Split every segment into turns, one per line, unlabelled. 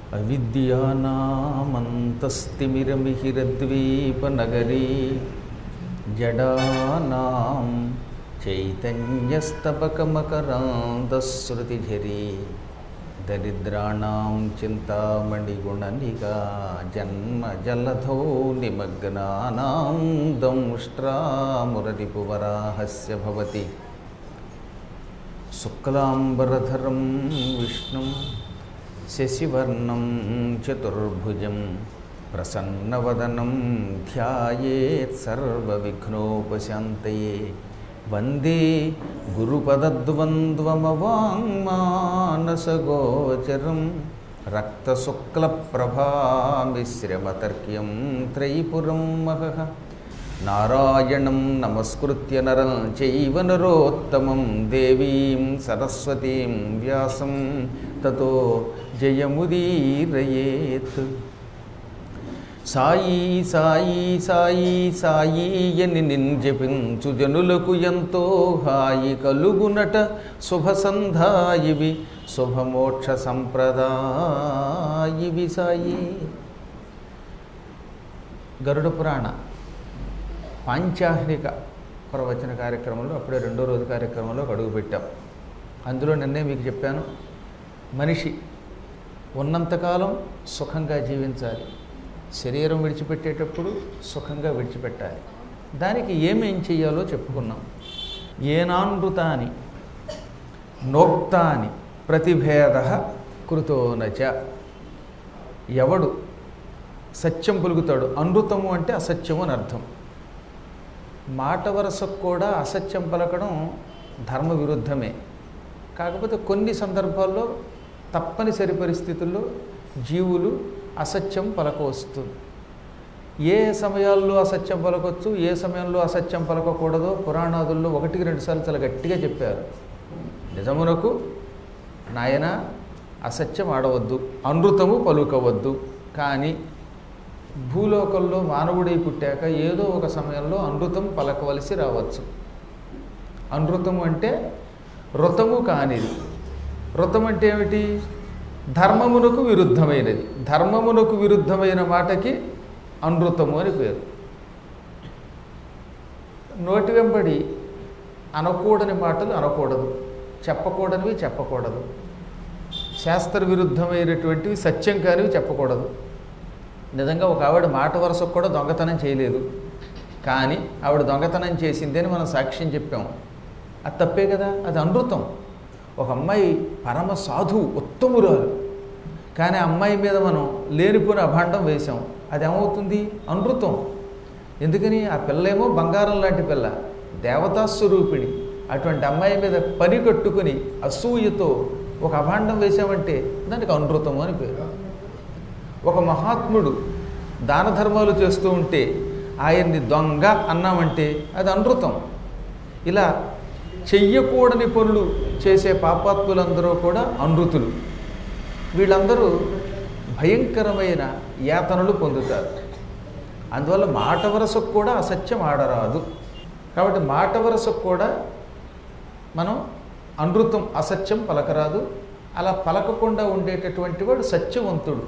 అవిద్యానామంతస్తిమిరమిహిరద్వీపనగరీ జడానాం చైతన్యస్తబకమకరాంతశ్రుతిఝరీ దరిద్రాణం చింతామణిగుణనిగా జన్మజలధౌ నిమగ్నానాం దంష్ట్రామురరిపువరాహస్య భవతి శుక్లాంబరధరం విష్ణుం శశివర్ణం చతుర్భుజం ప్రసన్నవదనం ధ్యాయేత్ సర్వవిఘ్నోపశాంతయే వందే గురుపదద్వంద్వమవాంగ్మానసగోచరం రక్తశుక్లప్రభామిశ్రమతర్క్యం త్రైపురం మహః నారాయణం నమస్కృత్య నరం చైవ నరోత్తమం దేవీం సరస్వతీం వ్యాసం తతో జయముదీరయేత్. సాయి సాయి సాయి సాయి అని నింజపించు జనులకు ఎంతో హాయి కలుగునట శుభసంధాయివి శుభమోక్ష సంప్రదాయివి సాయి. గరుడ పురాణ పాంచాహ్నిక ప్రవచన కార్యక్రమంలో అప్పుడే రెండో రోజు కార్యక్రమంలో అడుగుపెట్టాం. అందులో నిన్నే మీకు చెప్పాను, మనిషి ఉన్నంతకాలం సుఖంగా జీవించాలి, శరీరం విడిచిపెట్టేటప్పుడు సుఖంగా విడిచిపెట్టాలి. దానికి ఏమేం చెయ్యాలో చెప్పుకున్నాం. ఏనానృతాని నోక్తాని ప్రతిభేద కృతోనచ. ఎవడు సత్యం పలుకుతాడు, అనృతము అంటే అసత్యము అని అర్థం. మాట వరసకు కూడా అసత్యం పలకడం ధర్మ విరుద్ధమే. కాకపోతే కొన్ని సందర్భాల్లో తప్పనిసరి పరిస్థితుల్లో జీవులు అసత్యం పలకవస్తుంది. ఏ సమయాల్లో అసత్యం పలకొచ్చు, ఏ సమయంలో అసత్యం పలకకూడదో పురాణాదుల్లో 1-2 సార్లు చాలా గట్టిగా చెప్పారు. నిజమునకు నాయన అసత్యం ఆడవద్దు, అనృతము పలుకవద్దు. కానీ భూలోకంలో మానవుడై పుట్టాక ఏదో ఒక సమయంలో అనృతం పలకవలసి రావచ్చు. అనృతము అంటే ఋతము కానిది. ఋతం అంటే ఏమిటి? ధర్మమునకు విరుద్ధమైనది. ధర్మమునకు విరుద్ధమైన మాటకి అనృతము అని పేరు. నోటి వెంబడి అనకూడని మాటలు అనకూడదు, చెప్పకూడనివి చెప్పకూడదు, శాస్త్ర విరుద్ధమైనటువంటివి సత్యం కానివి చెప్పకూడదు. నిజంగా ఒక ఆవిడ మాట వరుసకు కూడా దొంగతనం చేయలేదు, కానీ ఆవిడ దొంగతనం చేసింది అని మనం సాక్ష్యం చెప్పాము. అది తప్పే కదా, అది అనృతం. ఒక అమ్మాయి పరమ సాధువు, ఉత్తమురాలు, కానీ ఆ అమ్మాయి మీద మనం లేనిపోయిన అభాండం వేశాం. అది ఏమవుతుంది? అనృతం. ఎందుకని? ఆ పిల్లేమో బంగారం లాంటి పిల్ల, దేవతా స్వరూపిణి. అటువంటి అమ్మాయి మీద పని కట్టుకుని అసూయతో ఒక అభాండం వేశామంటే దానికి అనృతము అని పేరు. ఒక మహాత్ముడు దాన ధర్మాలు చేస్తూ ఉంటే ఆయన్ని దొంగ అన్నామంటే అది అనృతం. ఇలా చెయ్యకూడని పనులు చేసే పాపాత్ములందరూ కూడా అనృతులు. వీళ్ళందరూ భయంకరమైన యాతనలు పొందుతారు. అందువల్ల మాట వరసకు కూడా అసత్యం ఆడరాదు. కాబట్టి మాట వరసకు కూడా మనం అనృతం అసత్యం పలకరాదు. అలా పలకకుండా ఉండేటటువంటి వాడు సత్యవంతుడు.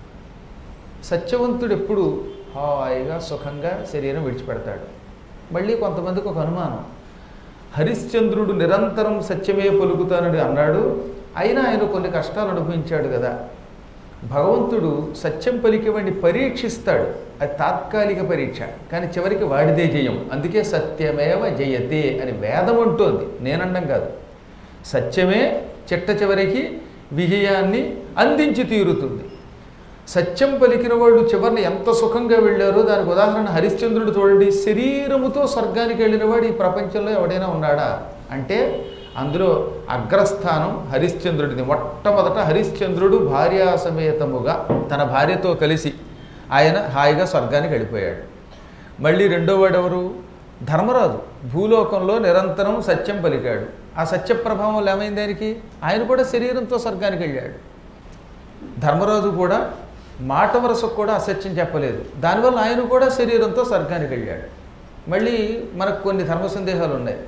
సత్యవంతుడు ఎప్పుడు హాయిగా సుఖంగా శరీరం విడిచిపెడతాడు. మళ్ళీ కొంతమందికి ఒక అనుమానం, హరిశ్చంద్రుడు నిరంతరం సత్యమే పలుకుతానని అన్నాడు, అయినా ఆయన కొన్ని కష్టాలు అనుభవించాడు కదా. భగవంతుడు సత్యం పలికేవాడిని పరీక్షిస్తాడు. అది తాత్కాలిక పరీక్ష, కానీ చివరికి వాడిదే జయం. అందుకే సత్యమేవ జయతే అని వేదం అంటోంది, నేనండం కాదు. సత్యమే చిట్ట చివరికి విజయాన్ని అందించి తీరుతుంది. సత్యం పలికిన వాళ్ళు చివరిని ఎంత సుఖంగా వెళ్ళారో దానికి ఉదాహరణ హరిశ్చంద్రుడు చూడండి. శరీరముతో స్వర్గానికి వెళ్ళినవాడు ఈ ప్రపంచంలో ఎవడైనా ఉన్నాడా అంటే అందులో అగ్రస్థానం హరిశ్చంద్రుడిది. మొట్టమొదట హరిశ్చంద్రుడు భార్యాసమేతముగా తన భార్యతో కలిసి ఆయన హాయిగా స్వర్గానికి వెళ్ళిపోయాడు. మళ్ళీ రెండోవాడు ఎవరు? ధర్మరాజు. భూలోకంలో నిరంతరం సత్యం పలికాడు. ఆ సత్య ప్రభావం ఏమైంది ఆయనకి? ఆయన కూడా శరీరంతో స్వర్గానికి వెళ్ళాడు. ధర్మరాజు కూడా మాట వరసకు కూడా అసత్యం చెప్పలేదు, దానివల్ల ఆయన కూడా శరీరంతో స్వర్గానికి వెళ్ళాడు. మళ్ళీ మనకు కొన్ని ధర్మ సందేహాలు ఉన్నాయి.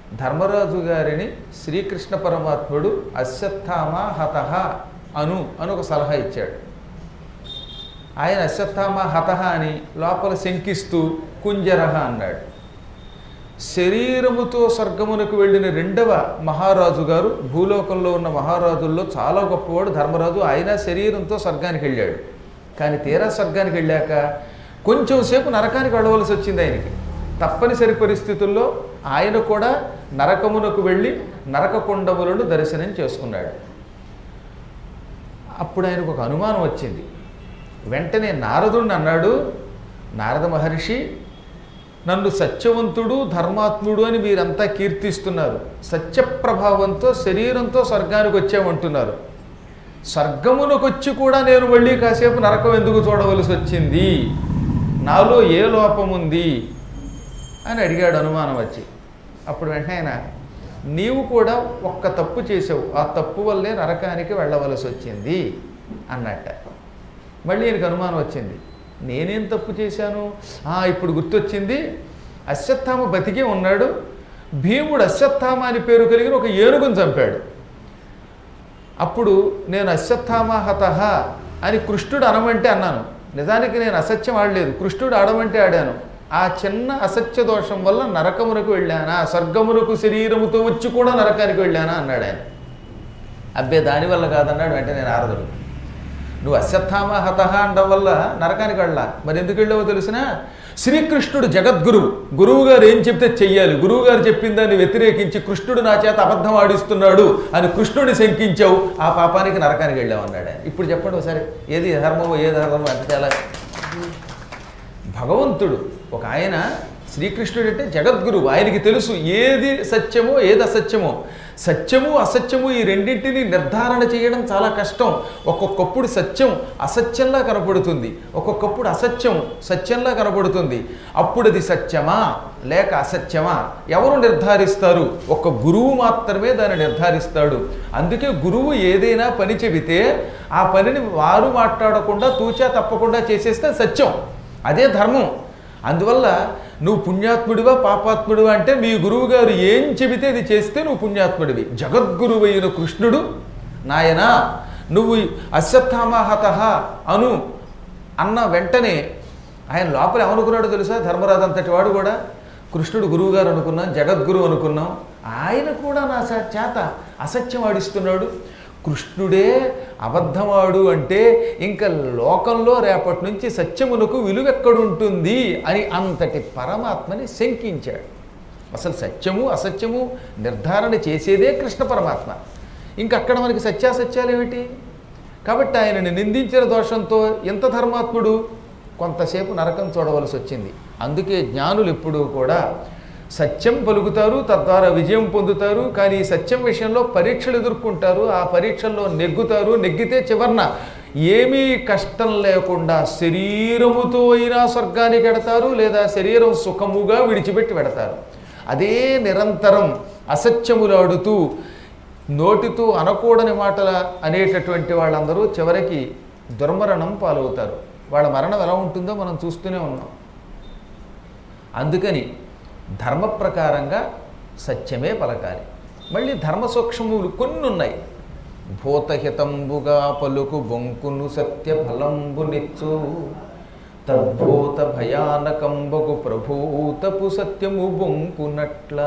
ధర్మరాజు గారిని శ్రీకృష్ణ పరమాత్ముడు అశ్వత్థామ హతః అని ఒక సలహా ఇచ్చాడు. ఆయన అశ్వత్థామ హతః అని లోపల శంకిస్తూ కుంజరహ అన్నాడు. శరీరముతో స్వర్గమునకు వెళ్ళిన రెండవ మహారాజు గారు, భూలోకంలో ఉన్న మహారాజుల్లో చాలా గొప్పవాడు ధర్మరాజు. ఆయన శరీరంతో స్వర్గానికి వెళ్ళాడు. కానీ తీరా స్వర్గానికి వెళ్ళాక కొంచెం సేపు నరకానికి వెళ్ళవలసి వచ్చింది ఆయనకి. తప్పనిసరి పరిస్థితుల్లో ఆయన కూడా నరకమునకు వెళ్ళి నరకకొండములను దర్శనం చేసుకున్నాడు. అప్పుడు ఆయనకు ఒక అనుమానం వచ్చింది. వెంటనే నారదుడిని అన్నాడు, నారద మహర్షి, నన్ను సత్యవంతుడు ధర్మాత్ముడు అని మీరంతా కీర్తిస్తున్నారు. సత్యప్రభావంతో శరీరంతో స్వర్గానికి వచ్చామంటున్నారు. స్వర్గమునకు వచ్చి కూడా నేను మళ్ళీ కాసేపు నరకం ఎందుకు చూడవలసి వచ్చింది? నాలో ఏ లోపం ఉంది అని అడిగాడు అనుమానం వచ్చి. అప్పుడు వెంటనే ఆయన, నీవు కూడా ఒక్క తప్పు చేసావు, ఆ తప్పు వల్లే నరకానికి వెళ్ళవలసి వచ్చింది అన్నట్ట. మళ్ళీ ఆయనకు అనుమానం వచ్చింది, నేనేం తప్పు చేశాను? ఇప్పుడు గుర్తొచ్చింది, అశ్వత్థామ బతికే ఉన్నాడు. భీముడు అశ్వత్థామ అని పేరు కలిగిన ఒక ఏనుగును చంపాడు. అప్పుడు నేను అశ్వత్థామ హతః అని కృష్ణుడు అనమంటే అన్నాను. నిజానికి నేను అసత్యం ఆడలేదు, కృష్ణుడు ఆడమంటే ఆడాను. ఆ చిన్న అసత్య దోషం వల్ల నరకమునకు వెళ్ళానా, స్వర్గమునకు శరీరముతో వచ్చి కూడా నరకానికి వెళ్ళానా అన్నాడు ఆయన. అబ్బే దానివల్ల కాదన్నాడు వెంటనే నారదుడు. నువ్వు అశ్వత్థామ హతః అనడం వల్ల నరకానికి వెళ్ళా, మరి ఎందుకు వెళ్ళావో తెలిసినా? శ్రీకృష్ణుడు జగద్గురువు, గురువు గారు ఏం చెప్తే చెయ్యాలి, గురువు గారు చెప్పిన దాన్ని వ్యతిరేకించి కృష్ణుడు నా చేత అబద్ధం ఆడిస్తున్నాడు అని కృష్ణుడిని శంకించావు, ఆ పాపానికి నరకానికి వెళ్ళావు అన్నాడు ఆయన. ఇప్పుడు చెప్పండి ఒకసారి, ఏది ధర్మమో ఏది ధర్మమో అంటే చాలా భగవంతుడు ఒక ఆయన శ్రీకృష్ణుడు అంటే జగద్గురువు, ఆయనకి తెలుసు ఏది సత్యమో ఏది అసత్యమో. సత్యము అసత్యము ఈ రెండింటిని నిర్ధారణ చేయడం చాలా కష్టం. ఒక్కొక్కప్పుడు సత్యం అసత్యంలా కనపడుతుంది, ఒక్కొక్కప్పుడు అసత్యం సత్యంలా కనపడుతుంది. అప్పుడు అది సత్యమా లేక అసత్యమా ఎవరు నిర్ధారిస్తారు? ఒక్క గురువు మాత్రమే దాన్ని నిర్ధారిస్తాడు. అందుకే గురువు ఏదైనా పని చెబితే ఆ పనిని వారు మాట్లాడకుండా తూచా తప్పకుండా చేసేస్తే సత్యం, అదే ధర్మం. అందువల్ల నువ్వు పుణ్యాత్ముడివా పాపాత్ముడివా అంటే మీ గురువు గారు ఏం చెబితే అది చేస్తే నువ్వు పుణ్యాత్ముడివి. జగద్గురువైన కృష్ణుడు, నాయనా నువ్వు అశ్వత్థామ హతః అను అన్న వెంటనే ఆయన లోపల ఏమనుకున్నాడో తెలుసా? ధర్మరాజు అంతటి వాడు కూడా కృష్ణుడు గురువు గారు అనుకున్నాం, జగద్గురువు అనుకున్నాం, ఆయన కూడా నా చేత అసత్యం ఆడిస్తున్నాడు. కృష్ణుడే అబద్ధమాడు అంటే ఇంకా లోకంలో రేపటి నుంచి సత్యమునకు విలువెక్కడుంటుంది అని అంతటి పరమాత్మని శంకించాడు. అసలు సత్యము అసత్యము నిర్ధారణ చేసేదే కృష్ణ పరమాత్మ. ఇంకక్కడ మనకి సత్యాసత్యాలు ఏమిటి? కాబట్టి ఆయనని నిందించిన దోషంతో ఎంత ధర్మాత్ముడు కొంతసేపు నరకం చూడవలసి వచ్చింది. అందుకే జ్ఞానులు ఎప్పుడూ కూడా సత్యం పలుకుతారు, తద్వారా విజయం పొందుతారు. కానీ ఈ సత్యం విషయంలో పరీక్షలు ఎదుర్కొంటారు, ఆ పరీక్షల్లో నెగ్గుతారు. నెగ్గితే చివరన ఏమీ కష్టం లేకుండా శరీరముతో అయినా స్వర్గానికి వెడతారు, లేదా శరీరం సుఖముగా విడిచిపెట్టి వెడతారు. అదే నిరంతరం అసత్యములాడుతూ నోటితో అనకూడని మాటల అనేటటువంటి వాళ్ళందరూ చివరికి దుర్మరణం పాలవుతారు. వాళ్ళ మరణం ఎలా ఉంటుందో మనం చూస్తూనే ఉన్నాం. అందుకని ధర్మ ప్రకారంగా సత్యమే పలకాలి. మళ్ళీ ధర్మ సూక్ష్మములు కొన్ని ఉన్నాయి. భూతహితంబుగా పలుకు బొంకును సత్య ఫలంబునిచ్చు, తద్భూత భయానకంబగు ప్రభూతపు సత్యము బొంకునట్ల,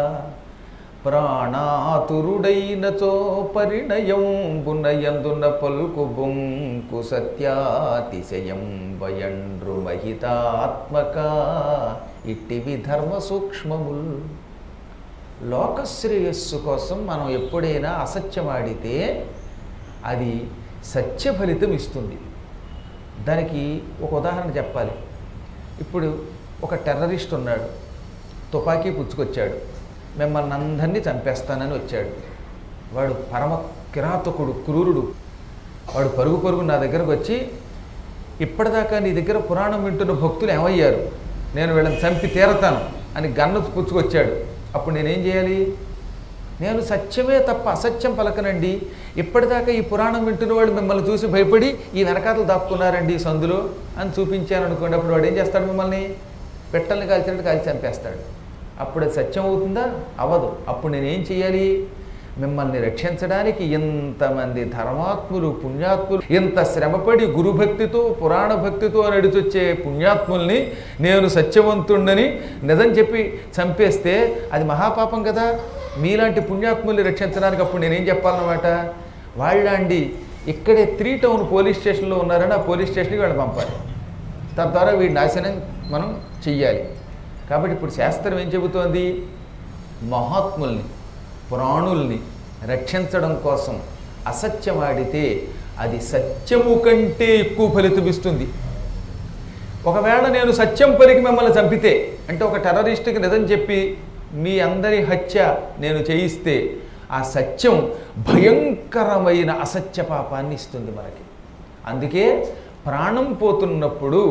ప్రాణాతురుడైనచో పరిణయంబునయందున పలుకు బొంకు సత్యాతిశయం వయండ్రు మహితాత్మక. ఇట్టివి ధర్మ సూక్ష్మముల్. లోకశ్రేయస్సు కోసం మనం ఎప్పుడైనా అసత్యమాడితే అది సత్య ఫలితం ఇస్తుంది. దానికి ఒక ఉదాహరణ చెప్పాలి. ఇప్పుడు ఒక టెర్రరిస్ట్ ఉన్నాడు, తుపాకీ పుచ్చుకొచ్చాడు, మిమ్మల్ని అందరినీ చంపేస్తానని వచ్చాడు. వాడు పరమ కిరాతకుడు, క్రూరుడు. వాడు పరుగు పరుగు నా దగ్గరకు వచ్చి, ఇప్పటిదాకా నీ దగ్గర పురాణం వింటున్న భక్తులు ఏమయ్యారు, నేను వీళ్ళని చంపి తీరతాను అని గన్ను పుచ్చుకొచ్చాడు. అప్పుడు నేనేం చేయాలి? నేను సత్యమే తప్ప అసత్యం పలకనండి, ఇప్పటిదాకా ఈ పురాణం వింటున్న వాళ్ళు మిమ్మల్ని చూసి భయపడి ఈ వెనకాతలు దాక్కున్నారండి ఈ సందులో అని చూపించాను అనుకోండి. అప్పుడు వాడు ఏం చేస్తాడు? మిమ్మల్ని పెట్టల్ని కాల్చినట్టు కాల్చి చంపేస్తాడు. అప్పుడు అది సత్యం అవుతుందా? అవ్వదు. అప్పుడు నేనేం చేయాలి? మిమ్మల్ని రక్షించడానికి ఇంతమంది ధర్మాత్ములు పుణ్యాత్ములు ఇంత శ్రమపడి గురుభక్తితో పురాణ భక్తితో నడిచొచ్చే పుణ్యాత్ముల్ని నేను సత్యవంతుణ్ణని నిజం చెప్పి చంపేస్తే అది మహాపాపం కదా. మీలాంటి పుణ్యాత్ముల్ని రక్షించడానికి అప్పుడు నేనేం చెప్పాలన్నమాట? వాళ్ళండి ఇక్కడే 3 టౌన్ పోలీస్ స్టేషన్లో ఉన్నారని ఆ పోలీస్ స్టేషన్కి వాళ్ళు పంపాలి. తద్వారా వీడి నాశనం మనం చెయ్యాలి. కాబట్టి ఇప్పుడు శాస్త్రం ఏం చెబుతోంది? మహాత్ముల్ని ప్రాణుల్ని రక్షించడం కోసం అసత్యమాడితే అది సత్యము కంటే ఎక్కువ ఫలితం ఇస్తుంది. ఒకవేళ నేను సత్యం పలికి మిమ్మల్ని చంపితే, అంటే ఒక టెర్రరిస్ట్కి నిజం చెప్పి మీ అందరి హత్య నేను చేయిస్తే ఆ సత్యం భయంకరమైన అసత్య పాపాన్ని ఇస్తుంది మనకి. అందుకే ప్రాణం పోతున్నప్పుడు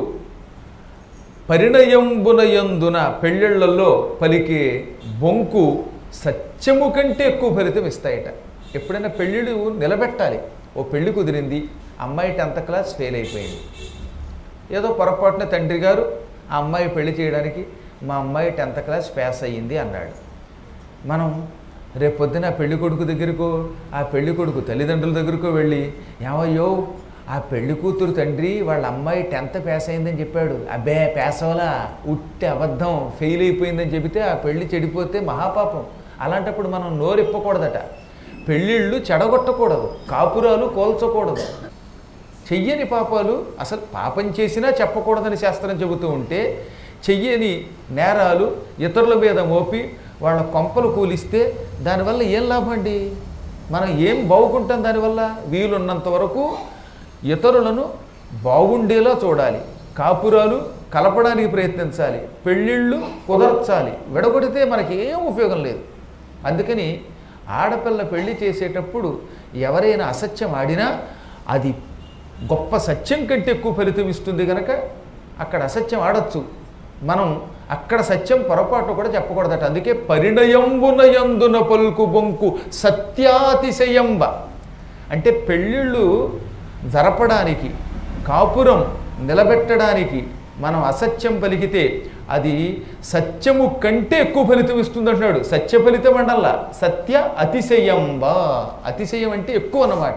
పరిణయంబునయందున పెళ్ళిళ్ళల్లో పలికే బొంకు సత్యము కంటే ఎక్కువ ఫలితం ఇస్తాయట. ఎప్పుడైనా పెళ్ళిళ్ళు నిలబెట్టాలి. ఓ పెళ్ళి కుదిరింది, అమ్మాయి 10th క్లాస్ ఫెయిల్ అయిపోయింది. ఏదో పొరపాటున తండ్రి గారు ఆ అమ్మాయి పెళ్లి చేయడానికి మా అమ్మాయి 10th క్లాస్ పాస్ అయ్యింది అన్నాడు. మనం రేపొద్దున ఆ పెళ్లి కొడుకు దగ్గరకు ఆ పెళ్లి కొడుకు తల్లిదండ్రుల దగ్గరకు వెళ్ళి, ఏమయ్యో ఆ పెళ్లి కూతురు తండ్రి వాళ్ళ అమ్మాయి 10th పాస్ అయిందని చెప్పాడు, అబ్బే పాస్ అవ్వలా, ఉట్టి అబద్ధం, ఫెయిల్ అయిపోయిందని చెబితే ఆ పెళ్లి చెడిపోతే మహాపాపం. అలాంటప్పుడు మనం నోరిప్పకూడదట. పెళ్ళిళ్ళు చెడగొట్టకూడదు, కాపురాలు కోల్చకూడదు, చెయ్యని పాపాలు అసలు పాపం చేసినా చెప్పకూడదని శాస్త్రం చెబుతూ ఉంటే, చెయ్యని నేరాలు ఇతరుల మీద మోపి వాళ్ళ కొంపలు కూలిస్తే దానివల్ల ఏం లాభం అండి? మనం ఏం బాగుంటాం దానివల్ల? వీలున్నంత వరకు ఇతరులను బాగుండేలా చూడాలి, కాపురాలు కలపడానికి ప్రయత్నించాలి, పెళ్ళిళ్ళు కుదర్చాలి. విడగొడితే మనకి ఏం ఉపయోగం లేదు. అందుకని ఆడపిల్ల పెళ్లి చేసేటప్పుడు ఎవరైనా అసత్యం ఆడినా అది గొప్ప సత్యం కంటే ఎక్కువ ఫలితం ఇస్తుంది కనుక అక్కడ అసత్యం ఆడచ్చు. మనం అక్కడ సత్యం పొరపాటు కూడా చెప్పకూడదట. అందుకే పరిణయంబునయందున పలుకు బొంకు సత్యాతిశయంబ అంటే పెళ్ళిళ్ళు జరపడానికి, కాపురం నిలబెట్టడానికి మనం అసత్యం పలికితే అది సత్యము కంటే ఎక్కువ ఫలితం ఇస్తుంది అంటున్నాడు. సత్య ఫలితం అండల్లా, సత్య అతిశయంబ. అతిశయం అంటే ఎక్కువ అన్నమాట.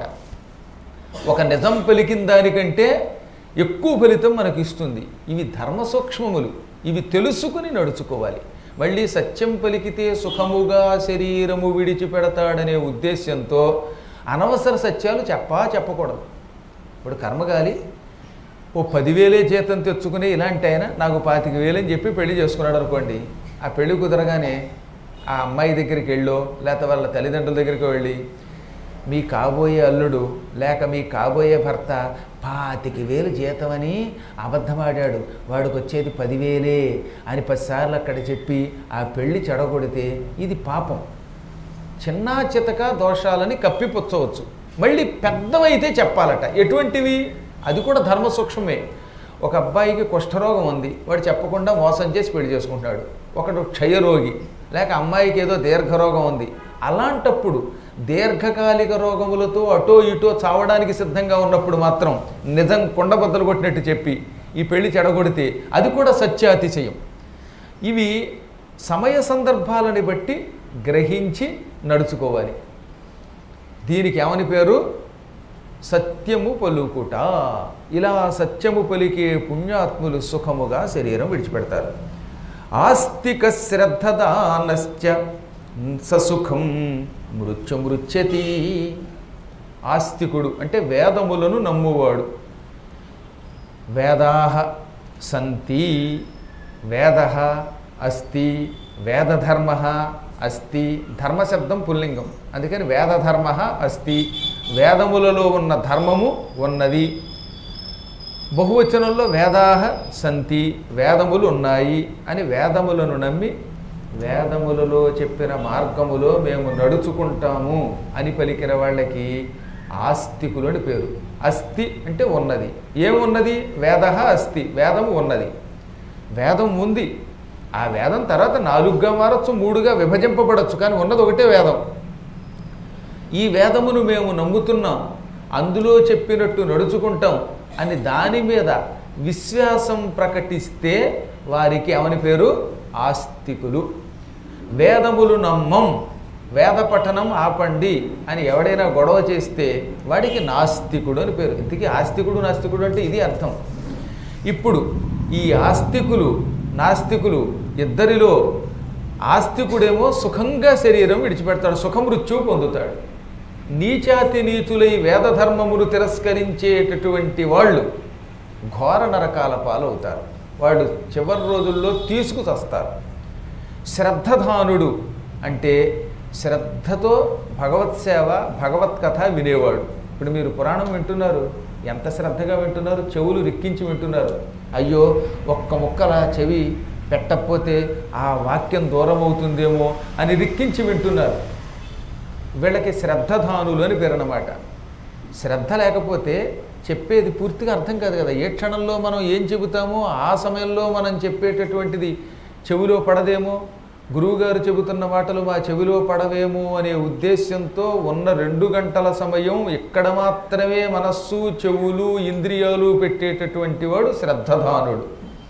ఒక నిజం పలికిన దానికంటే ఎక్కువ ఫలితం మనకు ఇస్తుంది. ఇవి ధర్మ సూక్ష్మములు, ఇవి తెలుసుకుని నడుచుకోవాలి. మళ్ళీ సత్యం పలికితే సుఖముగా శరీరము విడిచిపెడతాడనే ఉద్దేశ్యంతో అనవసర సత్యాలు చెప్పకూడదు. ఇప్పుడు కర్మగాలి ఓ 10,000 జీతం తెచ్చుకుని ఇలాంటి ఆయన నాకు 25,000 అని చెప్పి పెళ్లి చేసుకున్నాడు అనుకోండి. ఆ పెళ్లి కుదరగానే ఆ అమ్మాయి దగ్గరికి వెళ్ళో లేకపోతే వాళ్ళ తల్లిదండ్రుల దగ్గరికి వెళ్ళి, మీ కాబోయే అల్లుడు లేక మీ కాబోయే భర్త 25,000 జీతం అని అబద్ధమాడాడు, వాడికి వచ్చేది 10,000 అని 10 సార్లు అక్కడ చెప్పి ఆ పెళ్లి చెడగొడితే ఇది పాపం. చిన్నా చితక దోషాలని కప్పిపుచ్చవచ్చు. మళ్ళీ పెద్దవైతే చెప్పాలట. ఎటువంటివి? అది కూడా ధర్మ సూక్ష్మమే. ఒక అబ్బాయికి కుష్ఠరోగం ఉంది, వాడు చెప్పకుండా మోసం చేసి పెళ్లి చేసుకుంటాడు. ఒకడు క్షయరోగి, లేక అమ్మాయికి ఏదో దీర్ఘరోగం ఉంది. అలాంటప్పుడు దీర్ఘకాలిక రోగములతో అటో ఇటో చావడానికి సిద్ధంగా ఉన్నప్పుడు మాత్రం నిజం కొండబద్దలు కొట్టినట్టు చెప్పి ఈ పెళ్లి చెడగొడితే అది కూడా సత్యాతిశయం. ఇవి సమయ సందర్భాలని బట్టి గ్రహించి నడుచుకోవాలి. దీనికి ఏమని పేరు? సత్యము పలుకుట. ఇలా సత్యము పలికే పుణ్యాత్ములు సుఖముగా శరీరం విడిచిపెడతారు. ఆస్తిక శ్రద్ధదానశ్చ ససుఖం మృత్యుమృత్యతి. ఆస్తికుడు అంటే వేదములను నమ్మువాడు. వేదాః సంతి, వేదః అస్తి, వేదధర్మః అస్తి. ధర్మశబ్దం పుల్లింగం, అందుకని వేదధర్మః అస్తి. వేదములలో ఉన్న ధర్మము ఉన్నది. బహువచనంలో వేదాః సంతి, వేదములు ఉన్నాయి అని వేదములను నమ్మి వేదములలో చెప్పిన మార్గములో మేము నడుచుకుంటాము అని పలికిన వాళ్ళకి ఆస్తికులు అని పేరు. అస్తి అంటే ఉన్నది. ఏమున్నది? వేదః అస్తి, వేదము ఉన్నది. వేదం ఉంది. ఆ వేదం తర్వాత 4గా మారచ్చు, 3గా విభజింపబడచ్చు, కానీ ఉన్నది ఒకటే వేదం. ఈ వేదమును మేము నమ్ముతున్నాం, అందులో చెప్పినట్టు నడుచుకుంటాం అని దాని మీద విశ్వాసం ప్రకటిస్తే వారికి ఏమని పేరు? ఆస్తికులు. వేదములు నమ్మం, వేద పఠనం ఆపండి అని ఎవడైనా గొడవ చేస్తే వాడికి నాస్తికుడు అని పేరు. ఇంతకీ ఆస్తికుడు నాస్తికుడు అంటే ఇది అర్థం. ఇప్పుడు ఈ ఆస్తికులు నాస్తికులు ఇద్దరిలో ఆస్తికుడేమో సుఖంగా శరీరం విడిచిపెడతాడు, సుఖమృత్యువు పొందుతాడు. నీచాతి నీచులై వేదధర్మములు తిరస్కరించేటటువంటి వాళ్ళు ఘోర నరకాల పాలవుతారు. వాళ్ళు చివరి రోజుల్లో తీసుకుచస్తారు. శ్రద్ధధానుడు అంటే శ్రద్ధతో భగవత్ సేవ భగవత్ కథ వినేవాడు. ఇప్పుడు మీరు పురాణం వింటున్నారు, ఎంత శ్రద్ధగా వింటున్నారు, చెవులు రిక్కించి వింటున్నారు. అయ్యో ఒక్క ముక్కల చెవి పెట్టకపోతే ఆ వాక్యం దూరం అవుతుందేమో అని రిక్కించి వింటున్నారు. వీళ్ళకి శ్రద్ధధానులు అని పేరు అన్నమాట. శ్రద్ధ లేకపోతే చెప్పేది పూర్తిగా అర్థం కాదు కదా. ఏ క్షణంలో మనం ఏం చెబుతామో ఆ సమయంలో మనం చెప్పేటటువంటిది చెవిలో పడదేమో, గురువుగారు చెబుతున్న మాటలు మా చెవిలో పడవేమో అనే ఉద్దేశ్యంతో ఉన్న 2 గంటల సమయం ఇక్కడ మాత్రమే మనస్సు చెవులు ఇంద్రియాలు పెట్టేటటువంటి వాడు శ్రద్ధధానుడు.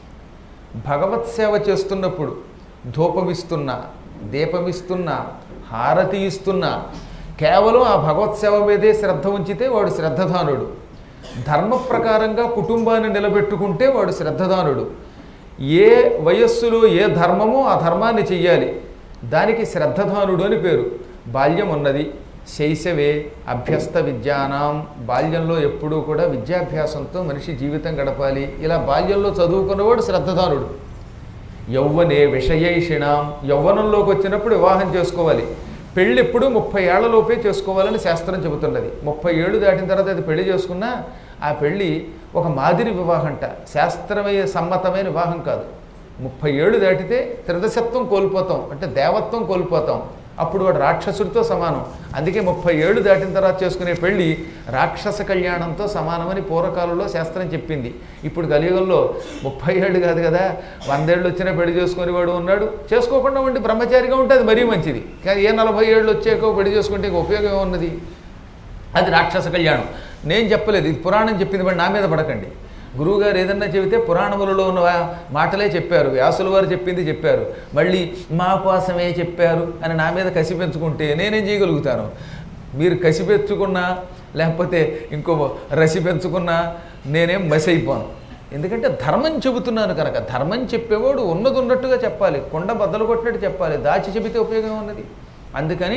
భగవత్ సేవ చేస్తున్నప్పుడు ధూపమిస్తున్నా, దీపమిస్తున్నా, హారతి ఇస్తున్నా కేవలం ఆ భగవత్ సేవ మీదే శ్రద్ధ ఉంచితే వాడు శ్రద్ధధానుడు. ధర్మ ప్రకారంగా కుటుంబాన్ని నిలబెట్టుకుంటే వాడు శ్రద్ధధానుడు. ఏ వయస్సులో ఏ ధర్మమో ఆ ధర్మాన్ని చెయ్యాలి, దానికి శ్రద్ధధానుడు అని పేరు. బాల్యం ఉన్నది, శైశవే అభ్యస్త విద్యానాం, బాల్యంలో ఎప్పుడూ కూడా విద్యాభ్యాసంతో మనిషి జీవితం గడపాలి. ఇలా బాల్యంలో చదువుకున్నవాడు శ్రద్ధధానుడు. యౌవనే విషయైషిణాం, యౌవనంలోకి వచ్చినప్పుడు వివాహం చేసుకోవాలి. పెళ్ళి ఎప్పుడు 30 ఏళ్లలోపే చేసుకోవాలని శాస్త్రం చెబుతున్నది. 30 ఏళ్ళు దాటిన తర్వాత అది పెళ్లి చేసుకున్నా ఆ పెళ్ళి ఒక మాదిరి వివాహంట, శాస్త్రమయ సమ్మతమైన వివాహం కాదు. 30 ఏళ్ళు దాటితే త్రిదశత్వం కోల్పోతాం, అంటే దేవత్వం కోల్పోతాం. అప్పుడు వాడు రాక్షసుడితో సమానం. అందుకే 30 ఏళ్ళు దాటిన తర్వాత చేసుకునే పెళ్ళి రాక్షస కళ్యాణంతో సమానమని పూర్వకాలంలో శాస్త్రం చెప్పింది. ఇప్పుడు కలియుగంలో 30 ఏళ్ళు కాదు కదా, 100 ఏళ్ళు వచ్చినా పెళ్లి చేసుకుని వాడు ఉన్నాడు. చేసుకోకుండా ఉండి బ్రహ్మచారిగా ఉంటే అది మరీ మంచిది. కానీ ఏ 40 ఏళ్ళు వచ్చాక పెళ్లి చేసుకుంటే ఉపయోగం ఏమున్నది? అది రాక్షస కళ్యాణం. నేను చెప్పలేదు, ఇది పురాణం చెప్పింది. మరి నా మీద పడకండి. గురువుగారు ఏదన్నా చెబితే పురాణములలో ఉన్న మాటలే చెప్పారు, వ్యాసుల వారు చెప్పింది చెప్పారు, మళ్ళీ మా కోసమే చెప్పారు అని నా మీద కసి పెంచుకుంటే నేనేం చేయగలుగుతాను? మీరు కసి పెంచుకున్నా లేకపోతే ఇంకో రసి పెంచుకున్నా నేనేం మసి అయిపోను. ఎందుకంటే ధర్మం చెబుతున్నాను కనుక. ధర్మం చెప్పేవాడు ఉన్నది ఉన్నట్టుగా చెప్పాలి, కొండ బద్దలు కొట్టినట్టు చెప్పాలి. దాచి చెబితే ఉపయోగం ఉన్నది. అందుకని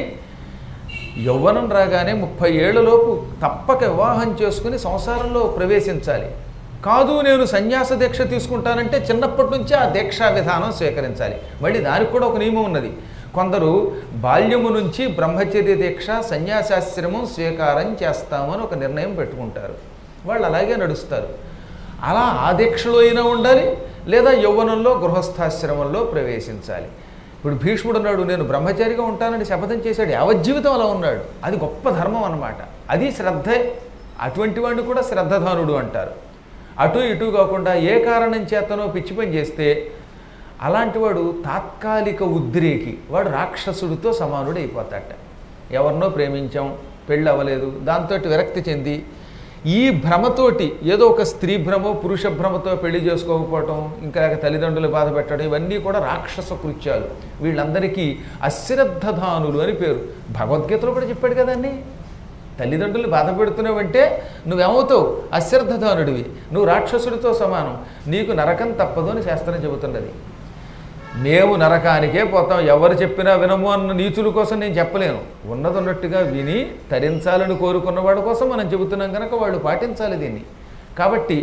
యవ్వనం రాగానే 30 ఏళ్లలోపు తప్పక వివాహం చేసుకుని సంసారంలో ప్రవేశించాలి. కాదు నేను సన్యాస దీక్ష తీసుకుంటానంటే చిన్నప్పటి నుంచే ఆ దీక్షా విధానం స్వీకరించాలి. మళ్ళీ దానికి కూడా ఒక నియమం ఉన్నది. కొందరు బాల్యము నుంచి బ్రహ్మచర్య దీక్ష సన్యాసాశ్రమం స్వీకారం చేస్తామని ఒక నిర్ణయం పెట్టుకుంటారు. వాళ్ళు అలాగే నడుస్తారు. అలా ఆ దీక్షలో అయినా ఉండాలి, లేదా యౌవనంలో గృహస్థాశ్రమంలో ప్రవేశించాలి. ఇప్పుడు భీష్ముడు ఉన్నాడు, నేను బ్రహ్మచారిగా ఉంటానని శపథం చేశాడు, యావజ్జీవితం అలా ఉన్నాడు. అది గొప్ప ధర్మం అన్నమాట. అది శ్రద్ధే. అటువంటి వాడిని కూడా శ్రద్ధధానుడు అంటారు. అటు ఇటు కాకుండా ఏ కారణం చేతనో పిచ్చి పని చేస్తే అలాంటి వాడు తాత్కాలిక ఉద్రేకి, వాడు రాక్షసుడితో సమానుడు అయిపోతాట. ఎవరినో ప్రేమించాం, పెళ్ళి అవ్వలేదు, దాంతో విరక్తి చెంది ఈ భ్రమతోటి ఏదో ఒక స్త్రీ భ్రమో పురుష భ్రమతో పెళ్లి చేసుకోకపోవటం, ఇంకా తల్లిదండ్రులు బాధ పెట్టడం, ఇవన్నీ కూడా రాక్షస కృత్యాలు. వీళ్ళందరికీ అశ్రద్ధధానులు అని పేరు. భగవద్గీతలో కూడా చెప్పాడు కదండి, తల్లిదండ్రులు బాధ పెడుతున్నావంటే నువ్వేమవుతావు? అశ్రద్ధధానుడివి, నువ్వు రాక్షసుడితో సమానం, నీకు నరకం తప్పదు అని శాస్త్రం చెబుతున్నది. మేము నరకానికే పోతాం, ఎవరు చెప్పినా వినము అన్న నీచుల కోసం నేను చెప్పలేను. ఉన్నది ఉన్నట్టుగా విని తరించాలని కోరుకున్న వాడి కోసం మనం చెబుతున్నాం కనుక వాళ్ళు పాటించాలి దీన్ని. కాబట్టి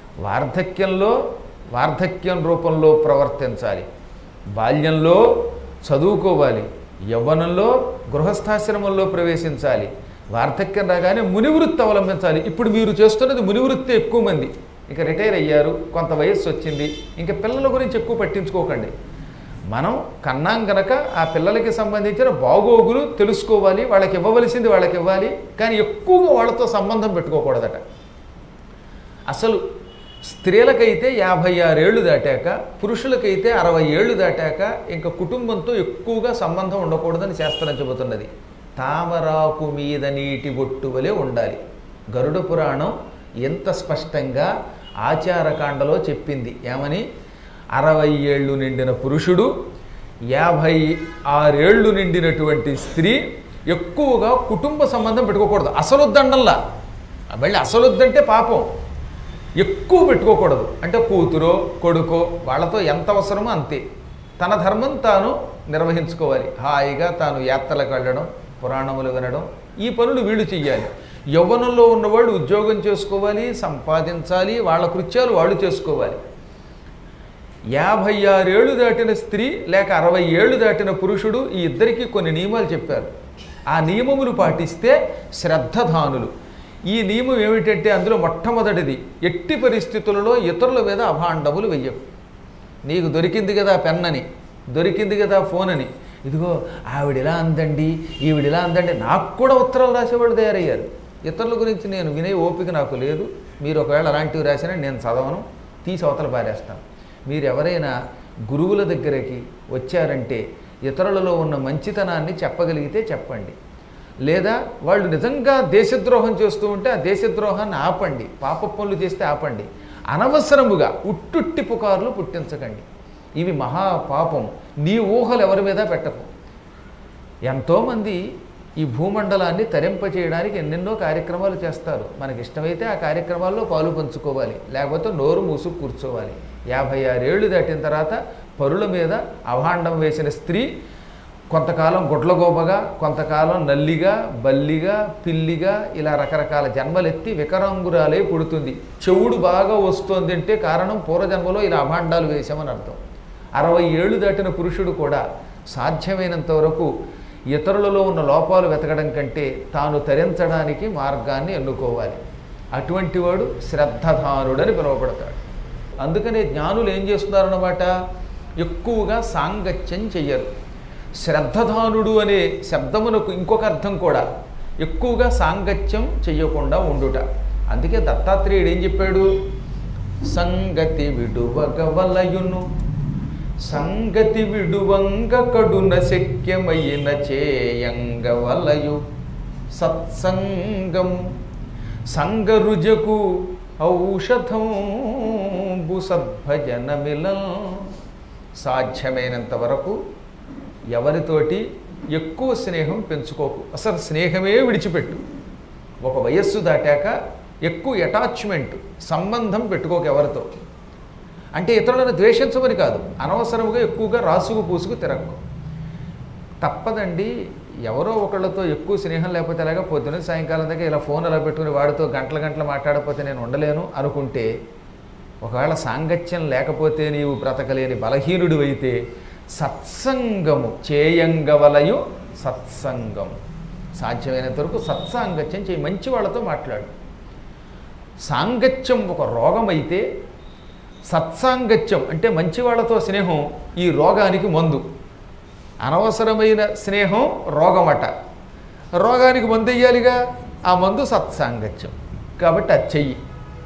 వార్ధక్యం రూపంలో ప్రవర్తించాలి, బాల్యంలో చదువుకోవాలి, యవ్వనంలో గృహస్థాశ్రమంలో ప్రవేశించాలి, వార్ధక్యం రాగానే మునివృత్తి అవలంబించాలి. ఇప్పుడు మీరు చేస్తున్నది మునివృత్తి. ఎక్కువ మంది ఇక రిటైర్ అయ్యారు, కొంత వయస్సు వచ్చింది, ఇంకా పిల్లల గురించి ఎక్కువ పట్టించుకోకండి. మనం కన్నాం గనక ఆ పిల్లలకి సంబంధించిన బాగోగులు తెలుసుకోవాలి, వాళ్ళకి ఇవ్వవలసింది వాళ్ళకి ఇవ్వాలి. కానీ ఎక్కువగా వాళ్ళతో సంబంధం పెట్టుకోకూడదట. అసలు స్త్రీలకైతే 56 ఏళ్ళు దాటాక, పురుషులకైతే 60 ఏళ్ళు దాటాక ఇంకా కుటుంబంతో ఎక్కువగా సంబంధం ఉండకూడదని శాస్త్రం చెబుతున్నది. తామరాకు మీద నీటి బొట్టు వలె ఉండాలి. గరుడ పురాణం ఎంత స్పష్టంగా ఆచారకాండలో చెప్పింది. ఏమని? 60 ఏళ్ళు నిండిన పురుషుడు 56 ఏళ్ళు నిండినటువంటి స్త్రీ ఎక్కువగా కుటుంబ సంబంధం పెట్టుకోకూడదు. అసలొద్దండల్లా, మళ్ళీ అసలొద్దంటే పాపం. ఎక్కువ పెట్టుకోకూడదు. అంటే కూతురో కొడుకో వాళ్ళతో ఎంత అవసరమో అంతే. తన ధర్మం తాను నిర్వహించుకోవాలి. హాయిగా తాను యాత్రలకు వెళ్ళడం, పురాణములు వినడం, ఈ పనులు వీళ్ళు చెయ్యాలి. యవ్వనంలో ఉన్నవాళ్ళు ఉద్యోగం చేసుకోవాలి, సంపాదించాలి, వాళ్ళ కృత్యాలు వాళ్ళు చేసుకోవాలి. 56 ఏళ్ళు దాటిన స్త్రీ లేక 60 ఏళ్ళు దాటిన పురుషుడు, ఈ ఇద్దరికీ కొన్ని నియమాలు చెప్పారు. ఆ నియమములు పాటిస్తే శ్రద్ధధానులు. ఈ నియమం ఏమిటంటే అందులో మొట్టమొదటిది, ఎట్టి పరిస్థితులలో ఇతరుల మీద అభాండములు వెయ్యవు. నీకు దొరికింది కదా పెన్నని, దొరికింది కదా ఫోన్ అని, ఇదిగో ఆవిడిలా అందండి, ఈవిడిలా అందండి. నాకు కూడా ఉత్తరాలు రాసేవాళ్ళు తయారయ్యారు. ఇతరుల గురించి నేను వినే ఓపిక నాకు లేదు. మీరు ఒకవేళ అలాంటివి రాసినా నేను చదవను, తీసి అవతల పారేస్తాను. మీరు ఎవరైనా గురువుల దగ్గరికి వచ్చారంటే ఇతరులలో ఉన్న మంచితనాన్ని చెప్పగలిగితే చెప్పండి. లేదా వాళ్ళు నిజంగా దేశద్రోహం చేస్తూ ఉంటే ఆ దేశద్రోహాన్ని ఆపండి. పాప పనులు చేస్తే ఆపండి. అనవసరముగా ఉట్టుట్టి పుకార్లు పుట్టించకండి. ఇవి మహాపాపం. నీ ఊహలు ఎవరి మీద పెట్టకు. ఎంతోమంది ఈ భూమండలాన్ని తరింపచేయడానికి ఎన్నెన్నో కార్యక్రమాలు చేస్తారు. మనకి ఇష్టమైతే ఆ కార్యక్రమాల్లో పాలు పంచుకోవాలి, లేకపోతే నోరు మూసుకు కూర్చోవాలి. 56 ఏళ్ళు దాటిన తర్వాత పరుల మీద అభాండం వేసిన స్త్రీ కొంతకాలం గుడ్లగోబగా, కొంతకాలం నల్లిగా, బల్లిగా, పిల్లిగా, ఇలా రకరకాల జన్మలెత్తి వికరాంగురాలే పుడుతుంది. చెవుడు బాగా వస్తుంది అంటే కారణం పూర్వజన్మలో ఇలా అభాండాలు వేశామని అర్థం. 60 ఏళ్ళు దాటిన పురుషుడు కూడా సాధ్యమైనంత వరకు ఇతరులలో ఉన్న లోపాలు వెతకడం కంటే తాను తరించడానికి మార్గాన్ని ఎన్నుకోవాలి. అటువంటి వాడు శ్రద్ధధానుడని పిలువబడతాడు. అందుకనే జ్ఞానులు ఏం చేస్తున్నారన్నమాట, ఎక్కువగా సాంగత్యం చెయ్యరు. శ్రద్ధధానుడు అనే శబ్దమునకు ఇంకొక అర్థం కూడా, ఎక్కువగా సాంగత్యం చెయ్యకుండా ఉండుట. అందుకే దత్తాత్రేయుడు ఏం చెప్పాడు, సంగతి విడువగవలయును సంగతి విడువంగ కడున శక్యమైన చేయంగవలయు సత్సంగము సంగరుజకు ఔషధంబు సద్భజనమిలం. సాధ్యమైనంత వరకు ఎవరితోటి ఎక్కువ స్నేహం పెంచుకోకు. అసలు స్నేహమే విడిచిపెట్టు. ఒక వయస్సు దాటాక ఎక్కువ అటాచ్మెంట్, సంబంధం పెట్టుకోక ఎవరితో. అంటే ఇతరులను ద్వేషించమని కాదు, అనవసరముగా ఎక్కువగా రాసుకు పూసుకు తిరగకు. తప్పదండి, ఎవరో ఒకళ్ళతో ఎక్కువ స్నేహం లేకపోతే అలాగా పొద్దున సాయంకాలం దాకా ఇలా ఫోన్ అలా పెట్టుకుని వాడితో గంటల గంటలు మాట్లాడకపోతే నేను ఉండలేను అనుకుంటే, ఒకవేళ సాంగత్యం లేకపోతే నీవు బ్రతకలేని బలహీనుడు అయితే సత్సంగము చేయంగవలయు సత్సంగము. సాధ్యమైనంత వరకు సత్సాంగత్యం చేయి, మంచి వాళ్ళతో మాట్లాడు. సాంగత్యం ఒక రోగం అయితే సత్సాంగత్యం అంటే మంచి వాళ్ళతో స్నేహం ఈ రోగానికి మందు. అనవసరమైన స్నేహం రోగమట, రోగానికి మందు వేయాలిగా, ఆ మందు సత్సాంగత్యం. కాబట్టి అది చెయ్యి.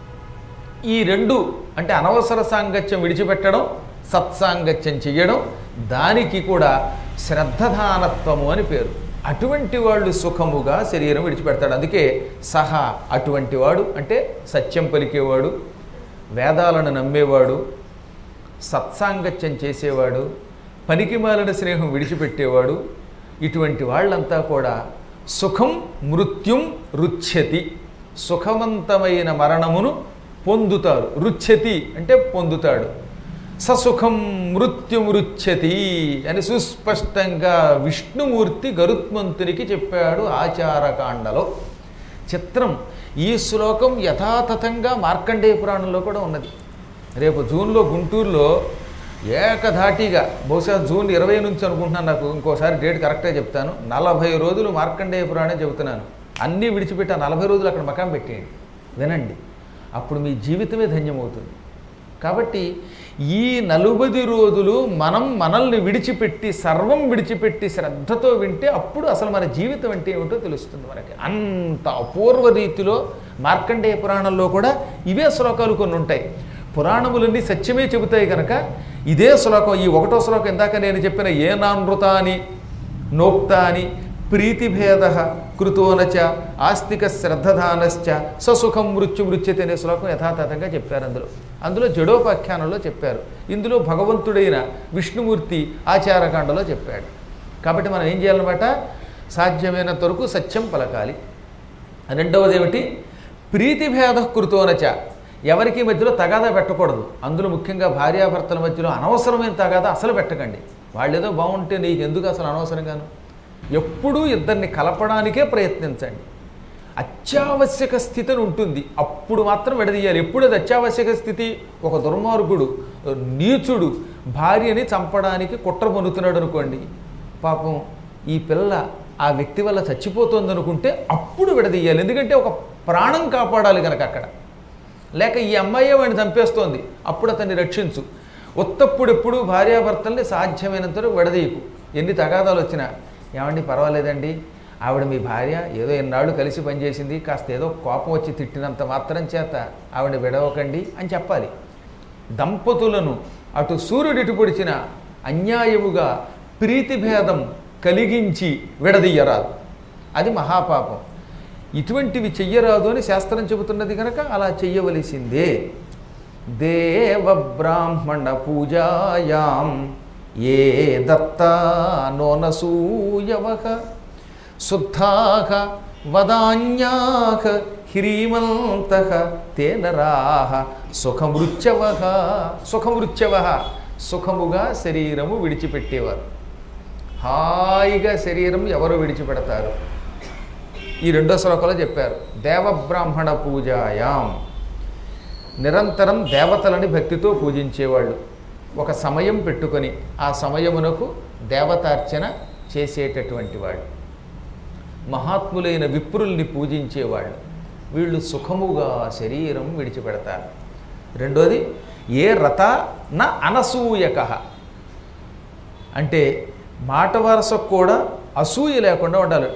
ఈ రెండు అంటే అనవసర సాంగత్యం విడిచిపెట్టడం, సత్సాంగత్యం చెయ్యడం, దానికి కూడా శ్రద్ధధానత్వము అని పేరు. అటువంటి వాళ్ళు సుఖముగా శరీరం విడిచిపెడతాడు. అందుకే సహా అటువంటి వాడు అంటే సత్యం పలికేవాడు, వేదాలను నమ్మేవాడు, సత్సాంగత్యం చేసేవాడు, పనికిమాలిన స్నేహం విడిచిపెట్టేవాడు, ఇటువంటి వాళ్ళంతా కూడా సుఖం మృత్యుం రుచ్యతి, సుఖవంతమైన మరణమును పొందుతారు. రుచ్యతి అంటే పొందుతాడు. ససుఖం మృత్యుమృచ్యతి అని సుస్పష్టంగా విష్ణుమూర్తి గరుత్మంతునికి చెప్పాడు ఆచారకాండలో. చిత్రం, ఈ శ్లోకం యథాతథంగా మార్కండేయ పురాణంలో కూడా ఉన్నది. రేపు జూన్లో గుంటూరులో ఏకధాటిగా, బహుశా జూన్ 20 నుంచి అనుకుంటున్నాను, నాకు ఇంకోసారి డేట్ కరెక్ట్గా చెప్తాను, 40 రోజులు మార్కండేయ పురాణం చెబుతున్నాను. అన్నీ విడిచిపెట్టి 40 రోజులు అక్కడ మకాం పెట్టేయండి, వినండి. అప్పుడు మీ జీవితమే ధన్యమవుతుంది. కాబట్టి ఈ 40 రోజులు మనల్ని విడిచిపెట్టి, సర్వం విడిచిపెట్టి శ్రద్ధతో వింటే అప్పుడు అసలు మన జీవితం అంటే ఏమిటో తెలుస్తుంది మనకి. అంత అపూర్వ రీతిలో మార్కండేయ పురాణంలో కూడా ఇవే శ్లోకాలు కొన్ని ఉంటాయి. పురాణములన్నీ సత్యమే చెబుతాయి కనుక ఇదే శ్లోకం, ఈ 1వ శ్లోకం ఇందాక నేను చెప్పిన ఏ నానృత అని నోక్త అని ప్రీతిభేద కృతోనచ ఆస్తిక శ్రద్ధదానశ్చ ససుఖం మృత్యుమృత్యతే అనే శ్లోకం యథాతథంగా చెప్పారు. అందులో జడోపాఖ్యానంలో చెప్పారు. ఇందులో భగవంతుడైన విష్ణుమూర్తి ఆచారకాండలో చెప్పాడు. కాబట్టి మనం ఏం చేయాలన్నమాట, సాధ్యమైనంత వరకు సత్యం పలకాలి. రెండవది ఏమిటి, ప్రీతిభేద కృతోనచ, ఎవరికి మధ్యలో తగాదా పెట్టకూడదు. అందులో ముఖ్యంగా భార్యాభర్తల మధ్యలో అనవసరమైన తగాదా అసలు పెట్టకండి. వాళ్ళేదో బాగుంటే నీకు ఎందుకు అసలు అనవసరంగాను. ఎప్పుడూ ఇద్దరిని కలపడానికే ప్రయత్నించండి. అత్యావశ్యక స్థితి అని ఉంటుంది, అప్పుడు మాత్రం విడదీయాలి. ఎప్పుడు అది అత్యావశ్యక స్థితి, ఒక దుర్మార్గుడు నీచుడు భార్యని చంపడానికి కుట్ర పొందుతున్నాడు అనుకోండి, పాపం ఈ పిల్ల ఆ వ్యక్తి వల్ల చచ్చిపోతుంది అనుకుంటే అప్పుడు విడదీయాలి. ఎందుకంటే ఒక ప్రాణం కాపాడాలి కనుక అక్కడ. లేక ఈ అమ్మాయే వాడిని చంపేస్తోంది, అప్పుడు అతన్ని రక్షించు. ఉత్తప్పుడు ఎప్పుడు భార్యాభర్తల్ని సాధ్యమైనంత విడదీయకు. ఎన్ని తగాదాలు వచ్చినా, ఏమండి పర్వాలేదండి, ఆవిడ మీ భార్య, ఏదో ఎన్నాళ్ళు కలిసి పనిచేసింది, కాస్త ఏదో కోపం వచ్చి తిట్టినంత మాత్రం చేత ఆవిడ విడవకండి అని చెప్పాలి. దంపతులను అటు సూర్యుడు ఇటు పొడిచిన అన్యాయముగా ప్రీతిభేదం కలిగించి విడదీయరాదు, అది మహాపాపం. ఇటువంటివి చెయ్యరాదు అని శాస్త్రం చెబుతున్నది కనుక అలా చెయ్యవలసిందే. దేవ బ్రాహ్మణ పూజాయాం ఏ దత్తా నోనసూయవః శుద్ధాః వదాన్యాః హ్రీమంతః తే నరాః సుఖమృత్యవః. సుఖమృత్యవః, సుఖముగా శరీరము విడిచిపెట్టేవారు. హాయిగా శరీరం ఎవరు విడిచిపెడతారు, ఈ రెండో శ్లోకంలో చెప్పారు. దేవబ్రాహ్మణ పూజాయాం, నిరంతరం దేవతలని భక్తితో పూజించేవాళ్ళు. ఒక సమయం పెట్టుకొని ఆ సమయమునకు దేవతార్చన చేసేటటువంటి వాళ్ళు, మహాత్ములైన విప్రుల్ని పూజించేవాళ్ళు, వీళ్ళు సుఖముగా శరీరం విడిచిపెడతారు. రెండోది ఏ రత న అనసూయక, అంటే మాట వరసకు కూడా అసూయ లేకుండా ఉండాలి.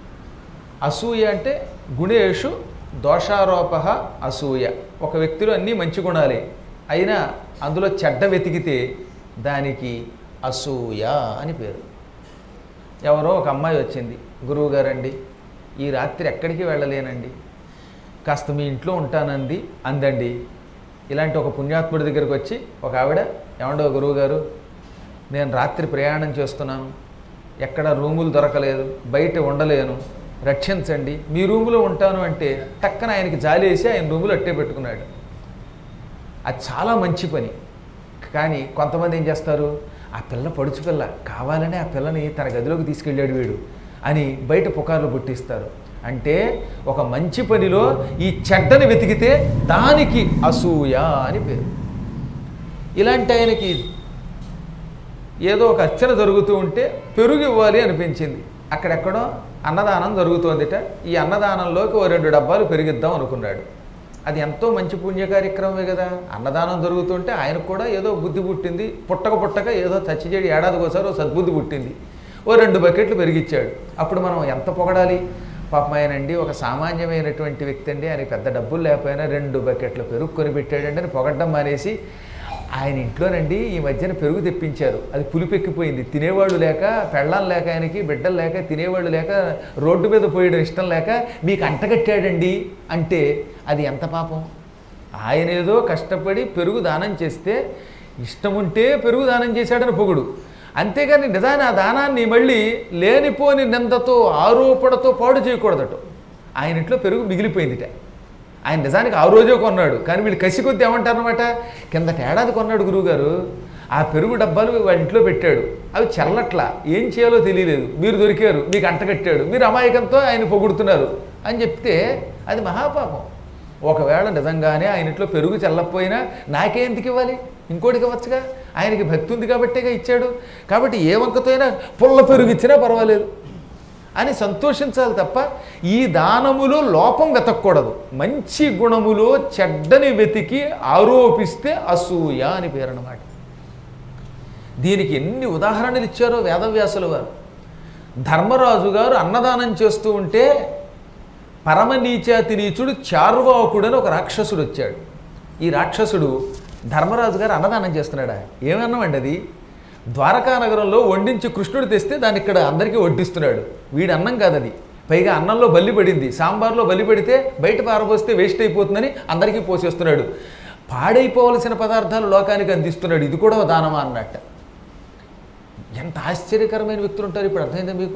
అసూయ అంటే గుణేషు దోషారోప అసూయ. ఒక వ్యక్తిలో అన్నీ మంచి గుణాలే, అయినా అందులో చెడ్డ వెతికితే దానికి అసూయ అని పేరు. ఎవరో ఒక అమ్మాయి వచ్చింది, గురువుగారండి ఈ రాత్రి ఎక్కడికి వెళ్ళలేనండి, కాస్త మీ ఇంట్లో ఉంటానంది అందండి. ఇలాంటి ఒక పుణ్యాత్ముడి దగ్గరికి వచ్చి ఒక ఆవిడ, ఏమండో గురువుగారు నేను రాత్రి ప్రయాణం చేస్తున్నాను, ఎక్కడ రూములు దొరకలేదు, బయట ఉండలేను, రక్షించండి, మీ రూములో ఉంటాను అంటే టక్కన ఆయనకి జాలి వేసి ఆయన రూములో అట్టే పెట్టుకున్నాడు. అది చాలా మంచి పని. కానీ కొంతమంది ఏం చేస్తారు, ఆ పిల్ల పడుచు పిల్ల, కావాలని ఆ పిల్లని తన గదిలోకి తీసుకెళ్ళాడు వీడు అని బయట పుకార్లు పుట్టిస్తారు. అంటే ఒక మంచి పనిలో ఈ చెడ్డని వెతికితే దానికి అసూయ అని పేరు. ఇలాంటి ఆయనకి ఏదో ఒక అర్చన జరుగుతూ ఉంటే పెరుగు ఇవ్వాలి అనిపించింది. అక్కడెక్కడో అన్నదానం జరుగుతోందిట. ఈ అన్నదానంలోకి 2 డబ్బాలు పెరిగిద్దాం అనుకున్నాడు. అది ఎంతో మంచి పుణ్య కార్యక్రమమే కదా. అన్నదానం జరుగుతుంటే ఆయనకు కూడా ఏదో బుద్ధి పుట్టింది, పుట్టక ఏదో చచ్చిచేడి ఏడాదికోసారి ఓ సద్బుద్ధి పుట్టింది. 2 బకెట్లు పెరిగిచ్చాడు. అప్పుడు మనం ఎంత పొగడాలి, పాపం ఆయనండి ఒక సామాన్యమైనటువంటి వ్యక్తి అండి, ఆయనకి పెద్ద డబ్బులు లేకపోయినా 2 బకెట్లు పెరుగు కొని పెట్టాడండి అని పొగడ్డం మానేసి, ఆయన ఇంట్లోనండి ఈ మధ్యన పెరుగు తెప్పించారు, అది పులిపెక్కిపోయింది, తినేవాళ్ళు లేక, పెళ్ళాం లేక, ఆయనకి బిడ్డలు లేక, తినేవాళ్ళు లేక, రోడ్డు మీద పోయడం ఇష్టం లేక మీకు అంటగట్టాడండి అంటే అది ఎంత పాపం. ఆయన ఏదో కష్టపడి పెరుగు దానం చేస్తే ఇష్టముంటే పెరుగు దానం చేశాడని పొగుడు, అంతేగాని నిజాన్ని ఆ దానాన్ని మళ్ళీ లేనిపోని నిందతో ఆరోపణతో పాడు చేయకూడదట. ఆయన ఇంట్లో పెరుగు మిగిలిపోయిందిట. ఆయన నిజానికి ఆ రోజే కొన్నాడు, కానీ వీళ్ళు కసి కొద్ది ఏమంటారనమాట, కిందటి ఏడాది కొన్నాడు గురువుగారు, ఆ పెరుగు డబ్బాలు వాళ్ళ ఇంట్లో పెట్టాడు, అవి చల్లట్లా, ఏం చేయాలో తెలియలేదు, మీరు దొరికారు, మీకు అంటగట్టాడు, మీరు అమాయకంతో ఆయన పొగుడుతున్నారు అని చెప్తే అది మహాపాపం. ఒకవేళ నిజంగానే ఆయన ఇంట్లో పెరుగు చల్లకపోయినా నాకే ఎందుకు ఇవ్వాలి, ఇంకోటికి ఇవ్వచ్చుగా, ఆయనకి భక్తి ఉంది కాబట్టేగా ఇచ్చాడు, కాబట్టి ఏ వంకతో అయినా పుల్ల పెరుగు ఇచ్చినా పర్వాలేదు అని సంతోషించాలి తప్ప ఈ దానములో లోపం వెతకూడదు. మంచి గుణములో చెడ్డని వెతికి ఆరోపిస్తే అసూయ అని పేరు అన్నమాట. దీనికి ఎన్ని ఉదాహరణలు ఇచ్చారో వేదవ్యాసుల వారు. ధర్మరాజు గారు అన్నదానం చేస్తూ ఉంటే పరమనీచాతి నీచుడు చార్వాకుడని ఒక రాక్షసుడు వచ్చాడు. ఈ రాక్షసుడు ధర్మరాజు గారు అన్నదానం చేస్తున్నాడా, ఏమన్నామండి అది, ద్వారకా నగరంలో వండించి కృష్ణుడు తెస్తే దాన్ని ఇక్కడ అందరికీ వడ్డిస్తున్నాడు. వీడి అన్నం కాదది, పైగా అన్నంలో బల్లి పడింది, సాంబార్లో బల్లి పడితే బయట పారబోస్తే వేస్ట్ అయిపోతుందని అందరికీ పోసేస్తున్నాడు. పాడైపోవలసిన పదార్థాలు లోకానికి అందిస్తున్నాడు. ఇది కూడా దానమా అన్నట్ట. ఎంత ఆశ్చర్యకరమైన వ్యక్తులు ఉంటారు. ఇప్పుడు అర్థమైందా మీకు?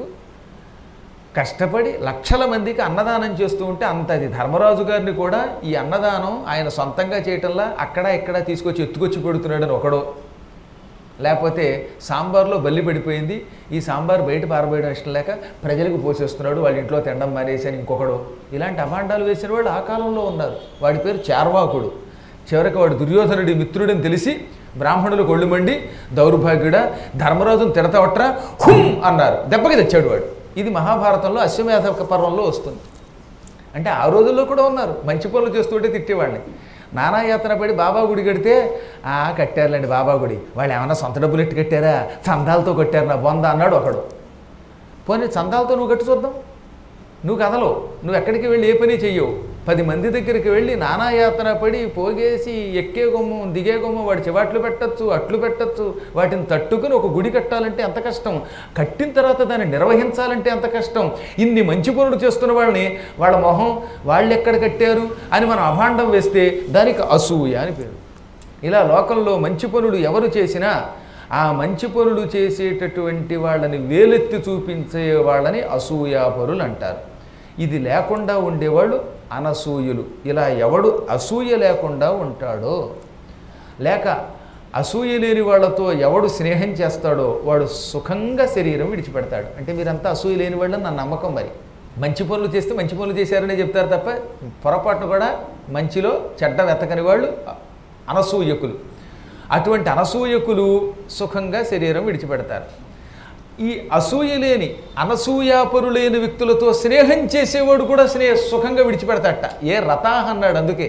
కష్టపడి లక్షల మందికి అన్నదానం చేస్తూ ఉంటే అంతది. ధర్మరాజు గారిని కూడా ఈ అన్నదానం ఆయన సొంతంగా చేయటంలా అక్కడ ఇక్కడ తీసుకొచ్చి ఎత్తుకొచ్చి పెడుతున్నాడని ఒకడో, లేకపోతే సాంబార్లో బల్లి పడిపోయింది, ఈ సాంబార్ బయట పారబోయడం ఇష్టం లేక ప్రజలకు పోసేస్తున్నాడు, వాళ్ళ ఇంట్లో తినడం మానేసి అని ఇంకొకడు. ఇలాంటి అభాండాలు వేసిన వాళ్ళు ఆ కాలంలో ఉన్నారు. వాడి పేరు చార్వాకుడు. చివరికి వాడు దుర్యోధనుడి మిత్రుడని తెలిసి బ్రాహ్మణులకు ఒళ్ళు మండి, దౌర్భాగ్యుడా ధర్మరాజును తిడతావట్రా హుమ్ అన్నారు. దెబ్బకి తెచ్చాడు వాడు. ఇది మహాభారతంలో అశ్వమేధ పర్వంలో వస్తుంది. అంటే ఆ రోజుల్లో కూడా ఉన్నారు మంచి పనులు చేస్తుంటే తిట్టేవాళ్ళని. నానాయాతన పడి బాబా గుడి కడితే కట్టారులేండి బాబా గుడి, వాళ్ళు ఏమన్నా సొంత డబ్బులు ఎట్టు కట్టారా, చందాలతో కట్టారు నా బొంద అన్నాడు ఒకడు. పోనీ చందాలతో నువ్వు కట్టి చూద్దాం. నువ్వు కదలో, నువ్వు ఎక్కడికి వెళ్ళి ఏ పని చెయ్యవు. 10 మంది దగ్గరికి వెళ్ళి నానాయాతన పడి పోగేసి ఎక్కే గుమ్మం దిగే గుమ్మం వాడి చివాట్లు పెట్టచ్చు, అట్లు పెట్టచ్చు. వాటిని తట్టుకుని ఒక గుడి కట్టాలంటే ఎంత కష్టం, కట్టిన తర్వాత దాన్ని నిర్వహించాలంటే ఎంత కష్టం. ఇన్ని మంచి పనులు చేస్తున్న వాళ్ళని వాళ్ళ మొహం వాళ్ళు ఎక్కడ కట్టారు అని మనం అభాండం వేస్తే దానికి అసూయ అని పేరు. ఇలా లోకంలో మంచి పనులు ఎవరు చేసినా ఆ మంచి పనులు చేసేటటువంటి వాళ్ళని వేలెత్తి చూపించే వాళ్ళని అసూయాపరులు అంటారు. ఇది లేకుండా ఉండేవాళ్ళు అనసూయులు. ఇలా ఎవడు అసూయ లేకుండా ఉంటాడో, లేక అసూయ లేని వాళ్ళతో ఎవడు స్నేహం చేస్తాడో వాడు సుఖంగా శరీరం విడిచిపెడతాడు. అంటే మీరంతా అసూయ లేని వాళ్ళని నా నమ్మకం. మరి మంచి పనులు చేస్తే మంచి పనులు చేశారనే చెప్తారు తప్ప పొరపాటును కూడా మంచిలో చెడ్డ వెతకని వాళ్ళు అనసూయకులు. అటువంటి అనసూయకులు సుఖంగా శరీరం విడిచిపెడతారు. ఈ అసూయ లేని అనసూయాపరులేని వ్యక్తులతో స్నేహం చేసేవాడు కూడా సుఖంగా విడిచిపెడతాట. ఏ రతాహ అన్నాడు. అందుకే